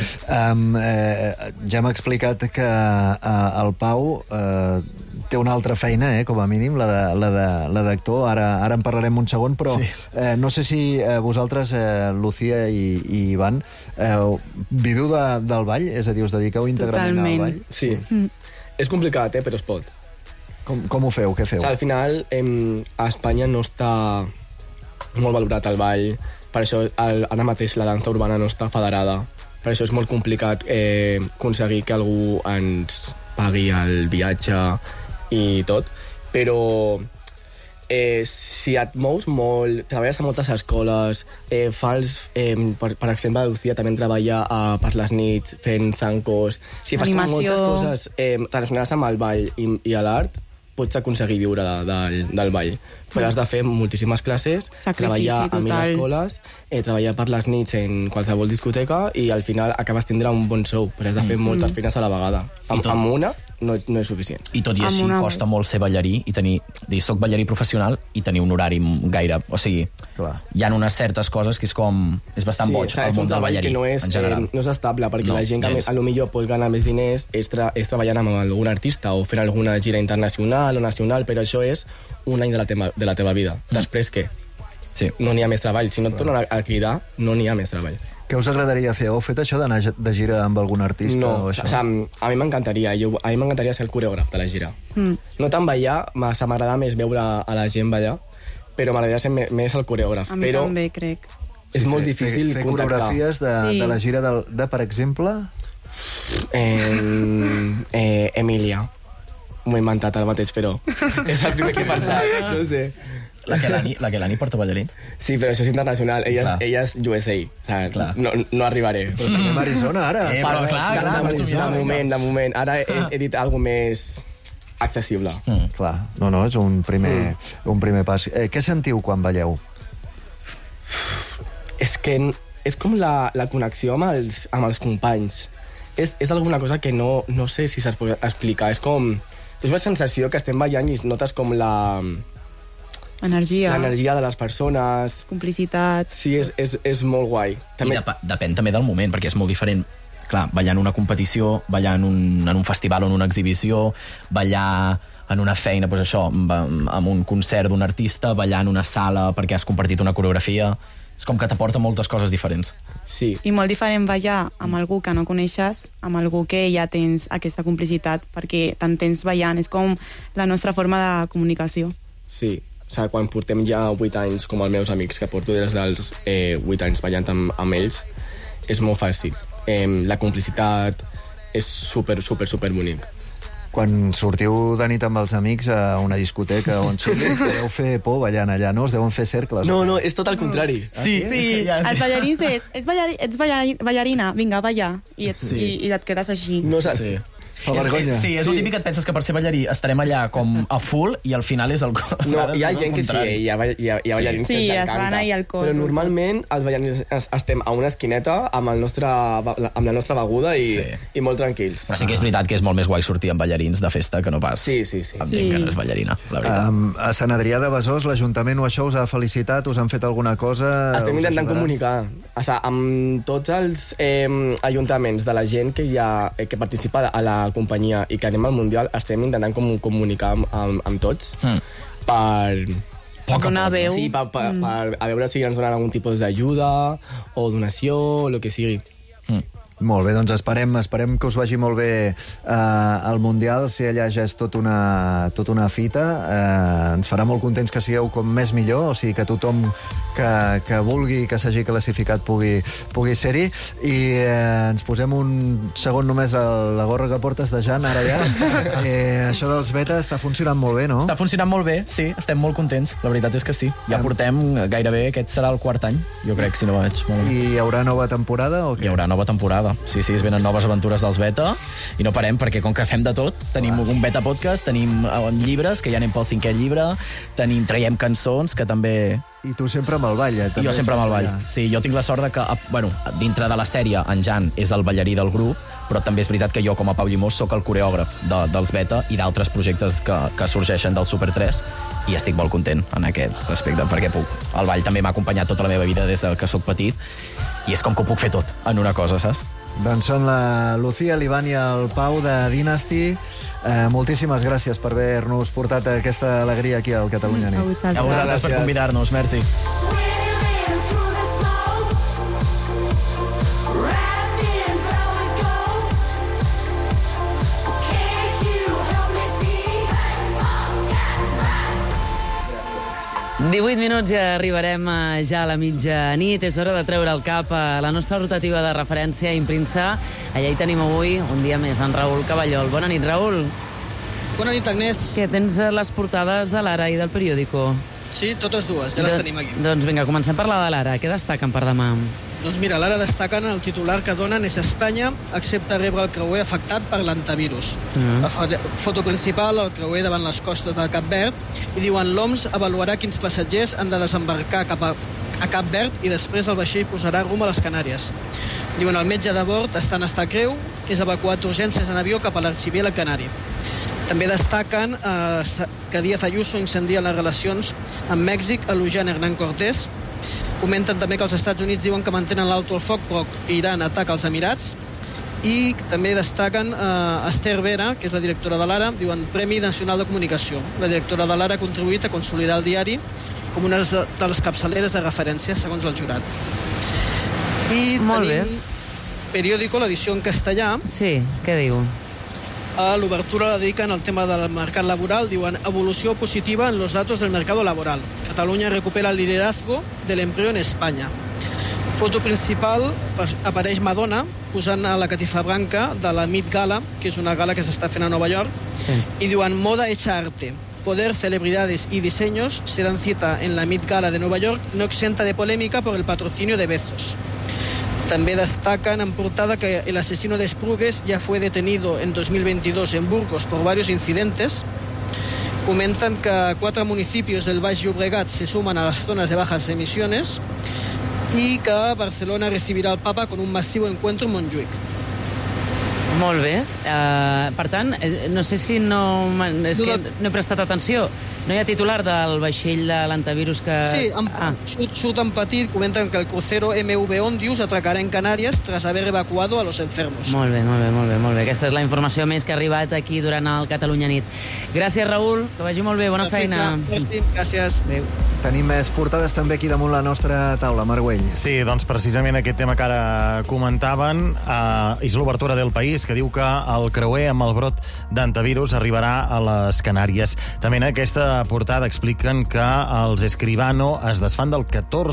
Ja m'ha explicat que el Pau té una altra feina, com a mínim, la d'actor. Ara en parlarem un segon, però no sé si vosaltres, Lucía i Ivan, viviu del ball? És a dir, us dediqueu íntegrament al ball? Sí. És complicat, però es pot. Com ho feu? Què feu? Al final, a Espanya no està molt valorat el ball. Per això ara mateix la dansa urbana no està federada. Per això és molt complicat aconseguir que algú ens pagui el viatge i tot. Però si et mous molt, treballes a moltes escoles, per exemple, Lucía també treballa per les nits fent zancos. Si fas moltes coses relacionades amb el ball i l'art, pots aconseguir viure del ball. Però has de fer moltíssimes classes, treballar a 1000 escoles, treballar per les nits en qualsevol discoteca i al final acabes tindre un bon sou, però has de fer moltes feines a la vegada. Amb una no és suficient. I tot i així costa molt ser ballarí i tenir... Soc ballarí professional i tenir un horari gaire... O sigui, hi ha unes certes coses que és com... És bastant boig el món del ballarí, en general. No és estable, perquè la gent que a lo millor pot ganar més diners és treballant amb algun artista o fent alguna gira internacional o nacional, però això és un any de la teva vida. Després què? No n'hi ha més treball. Si no et tornen a cridar, no n'hi ha més treball. Què us agradaria fer? Heu fet això d'anar de gira amb algun artista? No, a mi m'encantaria. A mi m'encantaria ser el coreògraf de la gira. No tant ballar, m'agrada més veure a la gent ballar, però m'agradaria ser més el coreògraf. A mi també, crec. És molt difícil fer contactar. Coreografies de la gira de, per exemple? Emília. M'ho he inventat ara mateix, però és el primer que he pensat. No sé. La Kelani porta ballarí? Sí, però això és internacional. Ella és USA. No arribaré. Però anem a Arizona, ara. Però de moment. Ara he dit alguna més accessible. Clar, no, és un primer pas. Què sentiu quan balleu? És que és com la connexió amb els companys. És alguna cosa que no sé si se'ls pot explicar. És una sensació que estem ballant i notes com l'energia de les persones. Complicitat. Sí, és molt guai. També... I depèn també del moment, perquè és molt diferent. Clar, ballar en una competició, ballar en un festival o en una exhibició, ballar en una feina, doncs això, amb un concert d'un artista, ballar en una sala perquè has compartit una coreografia... És com que t'aporta moltes coses diferents. Sí. I molt diferent ballar amb algú que no coneixes, amb algú que ja tens aquesta complicitat, perquè t'entens ballant. És com la nostra forma de comunicació. Sí. O sigui, quan portem ja 8 anys, com els meus amics, que porto des dels 8 anys ballant amb ells, és molt fàcil. La complicitat és super bonic. Quan sortiu de nit amb els amics a una discoteca on sigui, podeu fer por ballant allà, no? Es deuen fer cercles. No, és tot el contrari. Sí. Els ballarins ets ballarina, vinga, balla. I et quedes així. No saps. Fa vergonya. Sí, és el típic que et penses que per ser ballarí estarem allà com a full i al final és el contrari. No, hi ha gent que sí, hi ha ballarins que els encanta. Sí, es van ahir al cor. Però normalment els ballarins estem a una esquineta amb la nostra beguda i molt tranquils. Però sí que és veritat que és molt més guai sortir amb ballarins de festa que no pas amb gent que no és ballarina, la veritat. A Sant Adrià de Besòs, l'Ajuntament o això us ha felicitat? Us han fet alguna cosa? Estem intentant comunicar. O sigui, amb tots els ajuntaments de la gent que participa a la companyia i que anem al Mundial, estem intentant comunicar amb tots per donar veu. Sí, per a veure si ens donen algun tipus d'ajuda o donació o el que sigui. Molt bé, doncs esperem que us vagi molt bé al Mundial, si allà ja és tot una fita. Ens farà molt contents que sigueu com més millor, o sigui que tothom que vulgui que s'hagi classificat pugui ser-hi. I ens posem un segon només a la gorra que portes de Jan, ara ja. Això dels beta està funcionant molt bé, no? Està funcionant molt bé, sí, estem molt contents. La veritat és que sí. Ja portem gairebé, aquest serà el 4th any, jo crec, si no vaig molt bé. I hi haurà nova temporada o què? Hi haurà nova temporada. Sí, es venen noves aventures dels beta i no parem, perquè com que fem de tot, tenim un beta podcast, tenim llibres, que ja anem pel 5è llibre, traiem cançons, que també... I tu sempre amb el ball, I jo sempre amb el ball. Sí, jo tinc la sort que, dintre de la sèrie, en Jan és el ballarí del grup, però també és veritat que jo, com a Pau Llimós, sóc el coreògraf dels beta i d'altres projectes que sorgeixen del Super 3, i estic molt content en aquest aspecte, perquè el ball també m'ha acompanyat tota la meva vida des que sóc petit, i és com que ho puc fer tot en una cosa, saps? Doncs són la Lucía, l'Ivan i el Pau de Dynasty. Moltíssimes gràcies per haver-nos portat aquesta alegria aquí al Catalunya Nit. A vosaltres per convidar-nos, merci. ...18 minuts i arribarem ja a la mitjanit. És hora de treure el cap a la nostra rotativa de referència a Imprínsa. Allà hi tenim avui, un dia més, en Raül Caballol. Bona nit, Raül. Bona nit, Agnès. Què, tens les portades de l'Ara i del periòdico? Sí, totes dues, ja les tenim aquí. Doncs vinga, comencem per la de l'Ara. Què destaquen per demà? Doncs mira, l'Ara destaquen el titular que donen és Espanya accepta rebre el creuer afectat per l'antivirus. La foto principal, el creuer davant les costes del Cap Verd, i diuen l'OMS avaluarà quins passatgers han de desembarcar a Cap Verd i després el vaixell posarà rumb a les Canàries. Diuen el metge de bord està en estat greu, és evacuat d'urgències en avió cap a l'Arxipiélag Canari. També destaquen que Díaz Ayuso incendia les relacions amb Mèxic elogiant Hernán Cortés. Comenten també que els Estats Units diuen que mantenen l'alto al foc, però Iran ataca els Emirats. I també destaquen Esther Vera, que és la directora de l'Ara, diuen Premi Nacional de Comunicació. La directora de l'Ara ha contribuït a consolidar el diari com una de les capçaleres de referència, segons el jurat. I tenim Periódico, l'edició en castellà. Sí, què diu? A l'obertura la dediquen al tema del mercat laboral, diuen evolució positiva en los datos del mercado laboral. Catalunya recupera el liderazgo del empleo en Espanya. Foto principal, apareix Madonna posant a la catifa blanca de la Met Gala, que és una gala que s'està fent a Nova York, i diuen moda hecha arte. Poder, celebridades y diseños se dan cita en la Met Gala de Nueva York, no exenta de polémica por el patrocinio de Bezos. También destacan en portada que el asesino de Esplugues ya fue detenido en 2022 en Burgos por varios incidentes. Comentan que 4 municipios del Baix Llobregat se suman a las zonas de bajas emisiones y que Barcelona recibirá al Papa con un masivo encuentro en Montjuïc. Molt bé. Per tant, no sé si no he prestat atenció. No hi ha titular del vaixell de l'antivirus que... Sí, surt en petit, comenten que el crucero MV Ondius atracarà en Canàries tras haber evacuado a los enfermos. Molt bé. Aquesta és la informació més que ha arribat aquí durant el Catalunya Nit. Gràcies, Raül, que vagi molt bé, bona feina. Gràcies. Adéu. Tenim més portades també aquí damunt la nostra taula, Marc Güell. Sí, doncs precisament aquest tema que ara comentaven és l'obertura del País, que diu que el creuer amb el brot d'antivirus arribarà a les Canàries. També en aquesta portada expliquen que els Escribano es desfan del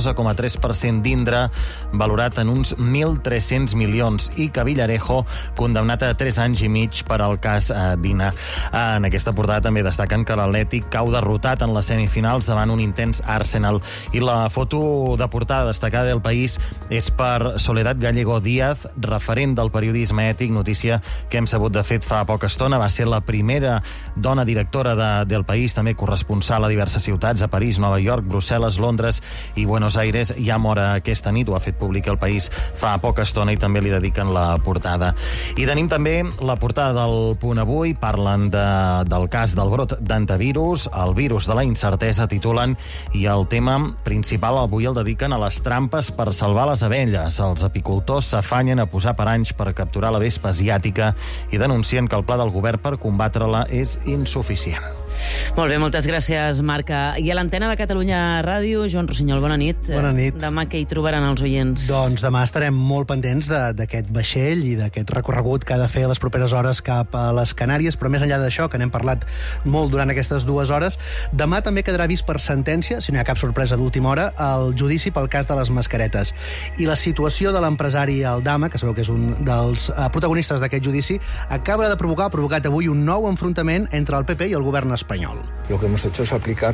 14,3% d'Indra, valorat en uns 1.300 milions, i que Villarejo, condemnat a 3 anys i mig per al cas Dina. En aquesta portada també destaquen que l'Atlètic cau derrotat en les semifinals davant un intens Arsenal. I la foto de portada destacada del País és per Soledad Gallego Díaz, referent del periodisme ètic, notícia que hem sabut de fet fa poca estona. Va ser la primera dona directora del País, també corresponsal a diverses ciutats, a París, Nova York, Brussel·les, Londres i Buenos Aires. Ja mor aquesta nit, ho ha fet públic el País fa poca estona i també li dediquen la portada. I tenim també la portada del Punt Avui, parlen del cas del brot d'antivirus, el virus de la incertesa, titulen, i el tema principal avui el dediquen a les trampes per salvar les abelles. Els apicultors s'afanyen a posar paranys per capturar la vespa asiàtica i denuncien que el pla del govern per combatre-la és insuficient. Molt bé, moltes gràcies, Marc. I a l'antena de Catalunya Ràdio, Joan Rossinyol, bona nit. Bona nit. Demà què hi trobaran els oients? Doncs demà estarem molt pendents d'aquest vaixell i d'aquest recorregut que ha de fer a les properes hores cap a les Canàries, però més enllà d'això, que n'hem parlat molt durant aquestes 2 hores, demà també quedarà vist per sentència, si no hi ha cap sorpresa d'última hora, el judici pel cas de les mascaretes. I la situació de l'empresari Aldama, que sabeu que és un dels protagonistes d'aquest judici, ha provocat avui un nou enfrontament entre el PP i el govern espanyol. Lo que hemos hecho es aplicar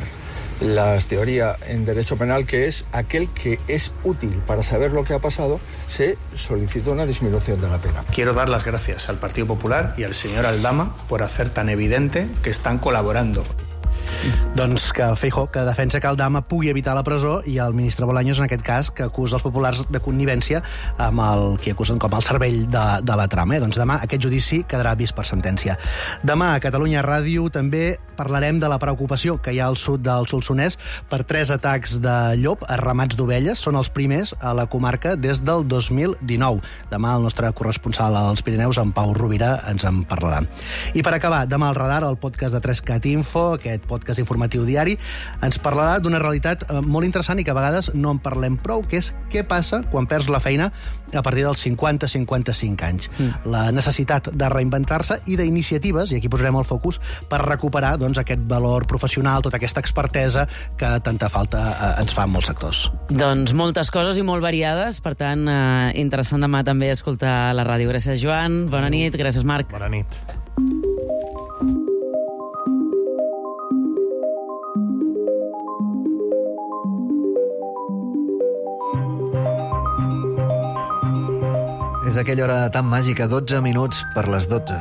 la teoría en derecho penal, que es aquel que es útil para saber lo que ha pasado, se solicita una disminución de la pena. Quiero dar las gracias al Partido Popular y al señor Aldama por hacer tan evidente que están colaborando. Doncs que Feijóo, que defensa que Aldama pugui evitar la presó, i el ministre Bolaños, en aquest cas, que acusa els populars de connivència amb el que acusen com el cervell de la trama. Doncs demà aquest judici quedarà vist per sentència. Demà a Catalunya Ràdio també parlarem de la preocupació que hi ha al sud del Solsonès per 3 atacs de llop a ramats d'ovelles. Són els primers a la comarca des del 2019. Demà el nostre corresponsal als Pirineus, en Pau Rovira, ens en parlarà. I per acabar, demà al Radar, el podcast de 3cat Info, aquest podcast informatiu diari, ens parlarà d'una realitat molt interessant i que a vegades no en parlem prou, que és què passa quan perds la feina a partir dels 50-55 anys. La necessitat de reinventar-se i d'iniciatives, i aquí posarem el focus, per recuperar aquest valor professional, tota aquesta expertesa que tanta falta ens fa en molts sectors. Doncs moltes coses i molt variades, per tant, interessant demà també escoltar la ràdio. Gràcies, Joan. Bona nit. Gràcies, Marc. Bona nit. És aquella hora tan màgica, 12 minuts per les 12.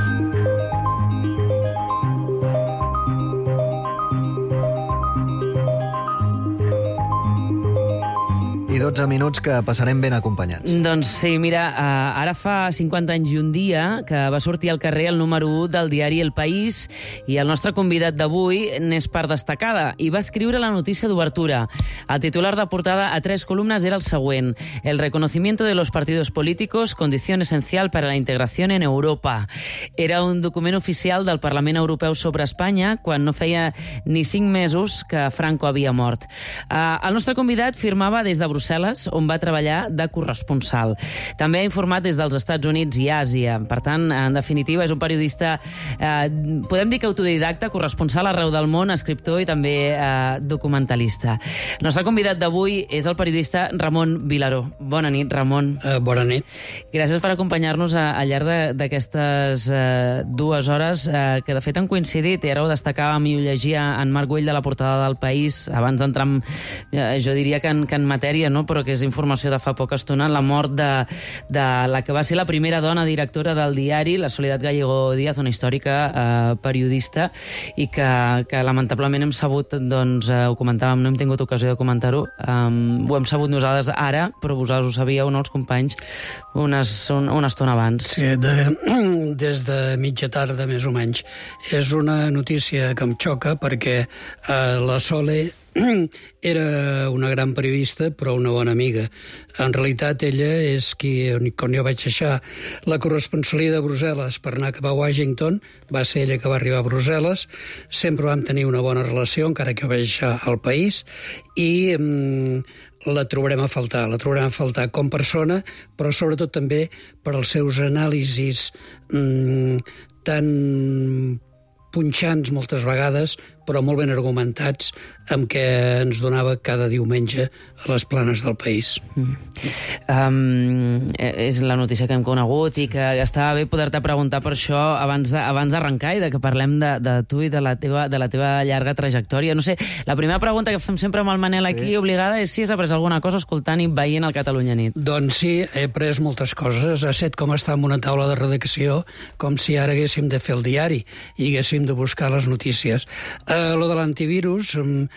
I 12 minuts que passarem ben acompanyats. Doncs sí, mira, ara fa 50 anys i un dia que va sortir al carrer el número 1 del diari El País, i el nostre convidat d'avui n'és part destacada i va escriure la notícia d'obertura. El titular de portada a 3 columnes era el següent: el reconocimiento de los partidos políticos, condición esencial para la integración en Europa. Era un document oficial del Parlament Europeu sobre Espanya quan no feia ni 5 mesos que Franco havia mort. El nostre convidat firmava des de Brussel·les, on va treballar de corresponsal. També ha informat des dels Estats Units i Àsia. Per tant, en definitiva, és un periodista, podem dir que autodidacta, corresponsal arreu del món, escriptor i també documentalista. El nostre convidat d'avui és el periodista Ramon Vilaró. Bona nit, Ramon. Bona nit. Gràcies per acompanyar-nos al llarg d'aquestes 2 hores que, de fet, han coincidit. I ara ho destacàvem i ho llegia en Marc Güell de la portada del País, abans d'entrar, jo diria que en matèria, no? no? Però que és informació de fa poca estona, la mort de la que va ser la primera dona directora del diari, la Soledad Gallego Díaz, una històrica periodista, i que lamentablement hem sabut, doncs, ho comentàvem, no hem tingut ocasió de comentar-ho, ho hem sabut nosaltres ara, però vosaltres ho sabíeu, no, els companys, una estona abans. Sí, des de mitja tarda, més o menys. És una notícia que em xoca perquè la Sole era una gran periodista, però una bona amiga. En realitat, ella és qui, quan jo vaig deixar la corresponsalia de Brussel·les per anar cap a Washington, va ser ella que va arribar a Brussel·les, sempre vam tenir una bona relació, encara que jo vaig deixar el país, i la trobarem a faltar com persona, però sobretot també per als seus anàlisis tan punxants moltes vegades, però molt ben argumentats, amb què ens donava cada diumenge a les planes del país. És la notícia que hem conegut i que estava bé poder-te preguntar per això abans d'arrencar i de que parlem de tu i de la teva llarga trajectòria. No sé, la primera pregunta que fem sempre amb el Manel aquí, obligada, és si has après alguna cosa escoltant i veient el Catalunya Nit. Doncs sí, he après moltes coses. Ha set com estar en una taula de redacció, com si ara haguéssim de fer el diari i haguéssim de buscar les notícies. Lo de l'antivirus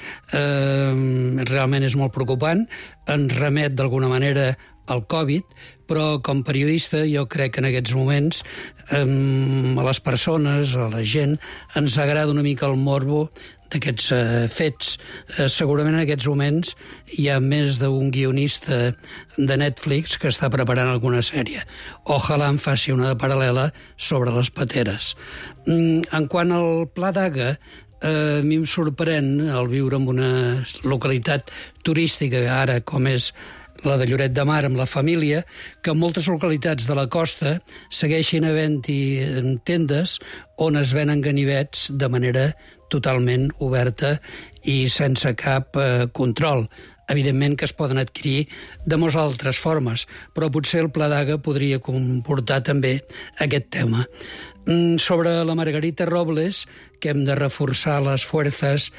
realment és molt preocupant, ens remet d'alguna manera al Covid, però com periodista jo crec que en aquests moments a les persones, a la gent, ens agrada una mica el morbo d'aquests fets. Segurament en aquests moments hi ha més d'un guionista de Netflix que està preparant alguna sèrie. Ojalà en faci una de paral·lela sobre les pateres. En quant al Pla d'Aga, a mi em sorprèn el viure en una localitat turística, ara com és la de Lloret de Mar, amb la família, que en moltes localitats de la costa segueixin havent-hi tendes on es venen ganivets de manera totalment oberta i sense cap control. Evidentment que es poden adquirir de moltes altres formes, però potser el Pla d'Aga podria comportar també aquest tema. Sobre la Margarita Robles, que hem de reforçar les fuerzas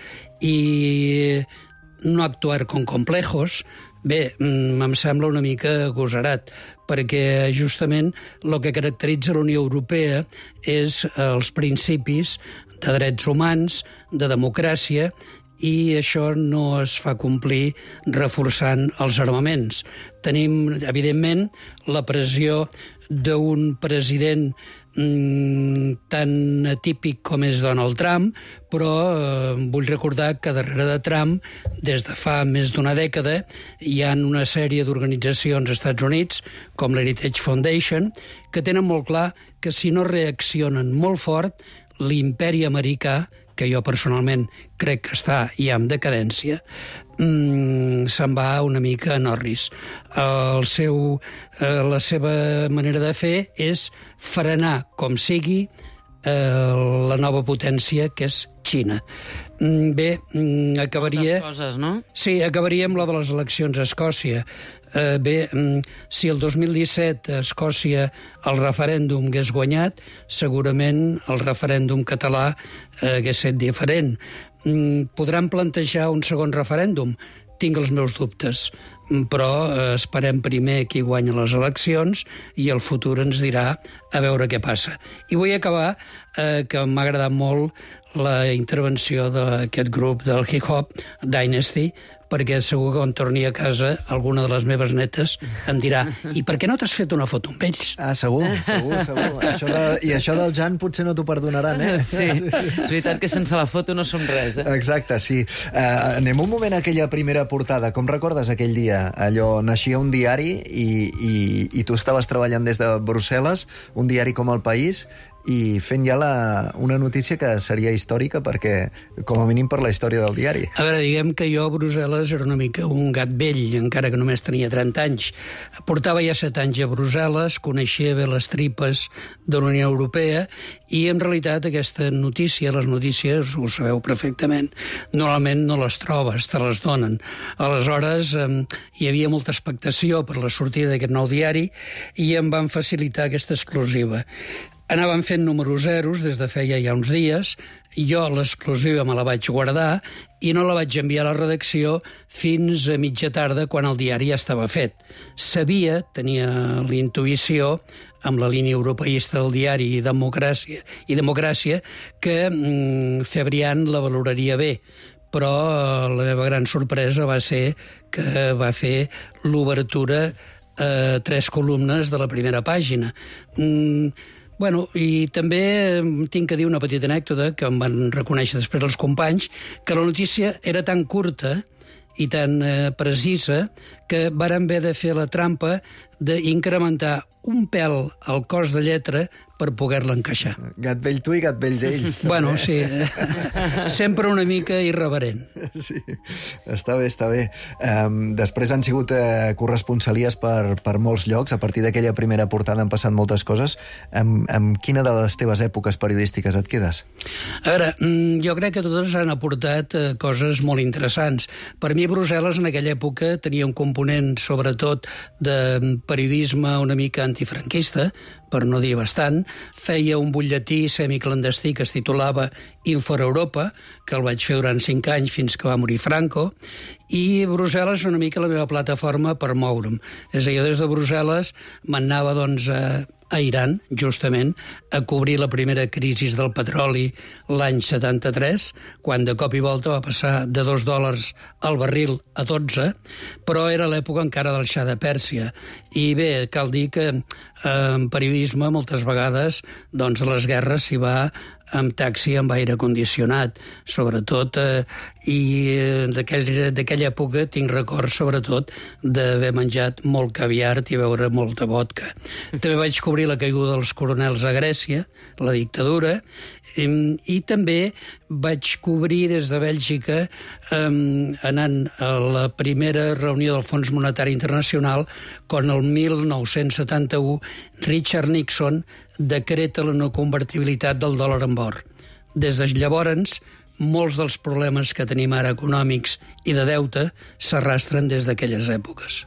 i no actuar con complejos, bé, em sembla una mica agosarat, perquè justament el que caracteritza la Unió Europea és els principis de drets humans, de democràcia, i això no es fa complir reforçant els armaments. Tenim, evidentment, la pressió d'un president tan atípic com és Donald Trump, però vull recordar que darrere de Trump, des de fa més d'una dècada, hi ha una sèrie d'organitzacions als Estats Units, com l'Heritage Foundation, que tenen molt clar que si no reaccionen molt fort, l'imperi americà, que jo personalment crec que està ja en decadència, se'n va una mica a Norris. La seva manera de fer és frenar, com sigui, la nova potència, que és Xina. Bé, acabaria... Moltes coses, no? Sí, acabaria amb la de les eleccions a Escòcia. Bé, si el 2017 a Escòcia el referèndum hagués guanyat, segurament el referèndum català hagués estat diferent. Podran plantejar un segon referèndum? Tinc els meus dubtes, però esperem primer qui guanya les eleccions i el futur ens dirà a veure què passa. I vull acabar, que m'ha agradat molt la intervenció d'aquest grup del Hip Hop Dynasty, perquè segur que quan torni a casa alguna de les meves netes em dirà i per què no t'has fet una foto amb ells? Ah, segur. I això del Jan potser no t'ho perdonaran, eh? Sí, és veritat que sense la foto no som res, eh? Exacte, sí. Anem un moment a aquella primera portada. Com recordes aquell dia? Allò, naixia un diari i tu estaves treballant des de Brussel·les, un diari com El País, i fent ja una notícia que seria històrica perquè, com a mínim per la història del diari. A veure, diguem que jo a Brussel·les era una mica un gat vell, encara que només tenia 30 anys. Portava ja 7 anys a Brussel·les, coneixia bé les tripes de la Unió Europea i en realitat aquesta notícia, les notícies, ho sabeu perfectament, normalment no les trobes, te les donen. Aleshores, hi havia molta expectació per la sortida d'aquest nou diari i em van facilitar aquesta exclusiva. anaven fent números zeros des de feia ja uns dies, i jo l'exclusiva me la vaig guardar i no la vaig enviar a la redacció fins a mitja tarda, quan el diari ja estava fet. Sabia, tenia la intuïció, amb la línia europeista del diari i democràcia, que Cebrián la valoraria bé, però la meva gran sorpresa va ser que va fer l'obertura a 3 columnes de la primera pàgina. Bueno, i també tinc que dir una petita anècdota que em van reconèixer després els companys, que la notícia era tan curta i tan precisa que vàrem haver de fer la trampa d'incrementar un pèl al cos de lletra per poder-la encaixar. Gat vell tu i gat vell d'ells. Bueno, sí, sempre una mica irreverent. Sí, està bé, està bé. Després han sigut corresponsalies per molts llocs. A partir d'aquella primera portada han passat moltes coses. Amb quina de les teves èpoques periodístiques et quedes? A veure, jo crec que totes han aportat coses molt interessants. Per mi, Brussel·les en aquella època tenia un component, sobretot, de periodisme una mica antifranquista, per no dir bastant. Feia un butlletí semiclandestí que es titulava Infor Europa, que el vaig fer durant 5 anys fins que va morir Franco, i Brussel·les una mica la meva plataforma per moure'm. És a dir, des de Brussel·les m'anava doncs a Iran, justament, a cobrir la primera crisi del petroli l'any 73, quan de cop i volta va passar de $2 al barril a 12, però era l'època encara del Xa de Pèrsia. I bé, cal dir que en periodisme moltes vegades doncs, a les guerres s'hi va amb taxi amb aire condicionat, sobretot, i d'aquella època tinc records, sobretot, d'haver menjat molt caviar i beure molta vodka. També vaig cobrir la caiguda dels coronels a Grècia, la dictadura, i també vaig cobrir des de Bèlgica, anant a la primera reunió del Fons Monetari Internacional, quan el 1971 Richard Nixon decreta la no convertibilitat del dòlar en or. Des de llavors, molts dels problemes que tenim ara econòmics i de deute s'arrastren des d'aquelles èpoques.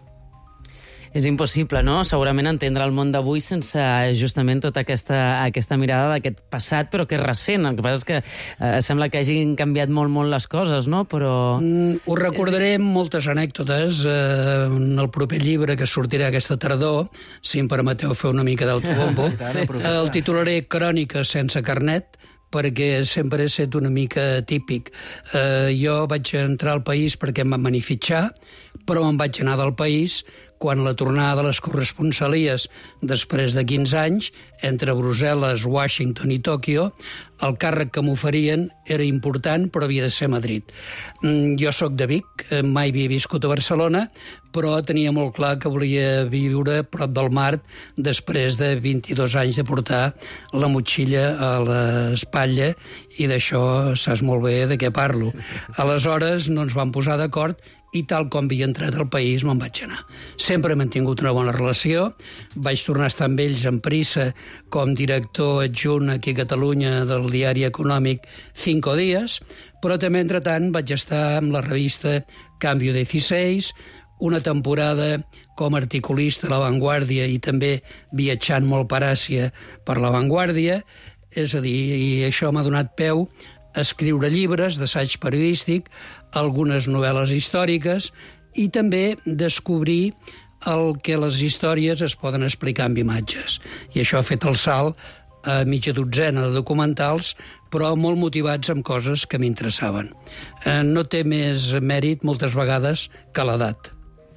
És impossible, no?, segurament entendre el món d'avui sense justament tota aquesta mirada d'aquest passat, però que és recent. El que passa és que sembla que hagin canviat molt les coses, no?, però... Us recordaré moltes anècdotes en el proper llibre que sortirà aquesta tardor, si em permeteu fer una mica d'autobombo. El titularé Cròniques sense carnet, perquè sempre he estat una mica típic. Jo vaig entrar al país perquè em van venir a fitxar, però me'n vaig anar del país quan la tornada de les corresponsalies, després de 15 anys, entre Brussel·les, Washington i Tòquio, el càrrec que m'oferien era important, però havia de ser a Madrid. Jo sóc de Vic, mai havia viscut a Barcelona, però tenia molt clar que volia viure prop del mar després de 22 anys de portar la motxilla a l'espatlla, i d'això saps molt bé de què parlo. Aleshores no ens vam posar d'acord i tal com havia entrat al país me'n vaig anar. Sempre hem tingut una bona relació, vaig tornar a estar amb ells en prissa com director adjunt aquí a Catalunya del diari econòmic 5 Días, però també entretant vaig estar amb la revista Cambio 16, una temporada com a articulista a La Vanguardia i també viatjant molt per Àsia per La Vanguardia, és a dir, i això m'ha donat peu a escriure llibres d'assaig periodístic, algunes novel·les històriques i també descobrir el que les històries es poden explicar amb imatges. I això ha fet el salt a mitja dotzena de documentals, però molt motivats amb coses que m'interessaven. No té més mèrit, moltes vegades, que l'edat.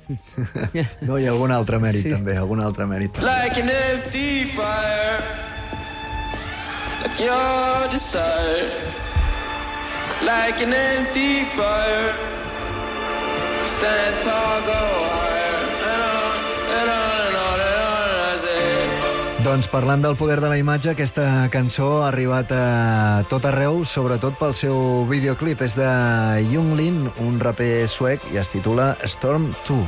No, hi ha algun altre mèrit, també, algun altre mèrit. Like an empty fire, like your desire, like an empty fire, stand tall, go higher, and on, and on, and on, and on, I say. Doncs parlant del poder de la imatge, aquesta cançó ha arribat a tot arreu, sobretot pel seu videoclip. És de Junglin, un raper suec, i es titula Storm 2.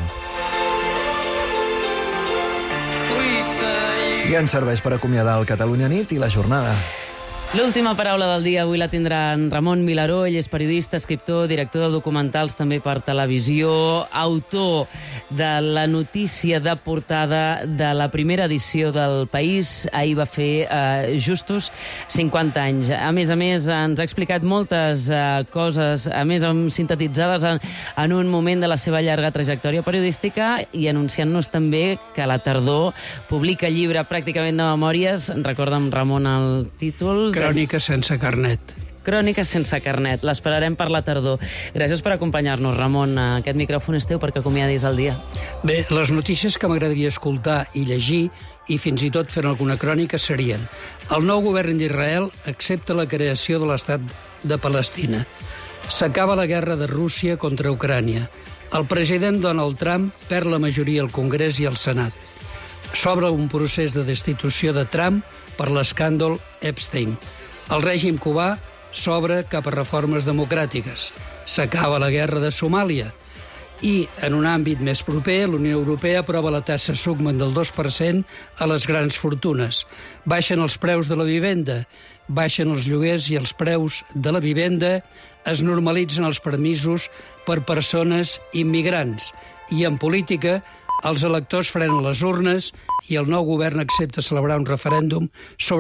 I ens serveix per acomiadar el Catalunya Nit i la jornada. L'última paraula del dia avui la tindrà en Ramon Milaró. Ell és periodista, escriptor, director de documentals també per televisió, autor de la notícia de portada de la primera edició del País. Ahir va fer justos 50 anys. A més, ens ha explicat moltes coses, a més, sintetitzades en un moment de la seva llarga trajectòria periodística i anunciant-nos també que a la tardor publica llibre pràcticament de memòries. Recorda'm, Ramon, el títol... Cròniques sense carnet. Cròniques sense carnet. L'esperarem per la tardor. Gràcies per acompanyar-nos, Ramon. Aquest micròfon és teu perquè acomiadis el dia. Bé, les notícies que m'agradaria escoltar i llegir, i fins i tot fer alguna crònica, serien: el nou govern d'Israel accepta la creació de l'estat de Palestina. S'acaba la guerra de Rússia contra Ucrània. El president Donald Trump perd la majoria al Congrés i al Senat. S'obre un procés de destitució de Trump per l'escàndol Epstein. El règim cubà s'obre cap a reformes democràtiques. S'acaba la guerra de Somàlia. I, en un àmbit més proper, la Unió Europea aprova la tassa Subman del 2% a les grans fortunes. Baixen els preus de la vivenda, baixen els lloguers i els preus de la vivenda, es normalitzen els permisos per persones immigrants. I en política, els electors frenen les urnes i el nou govern accepta celebrar un referèndum sobre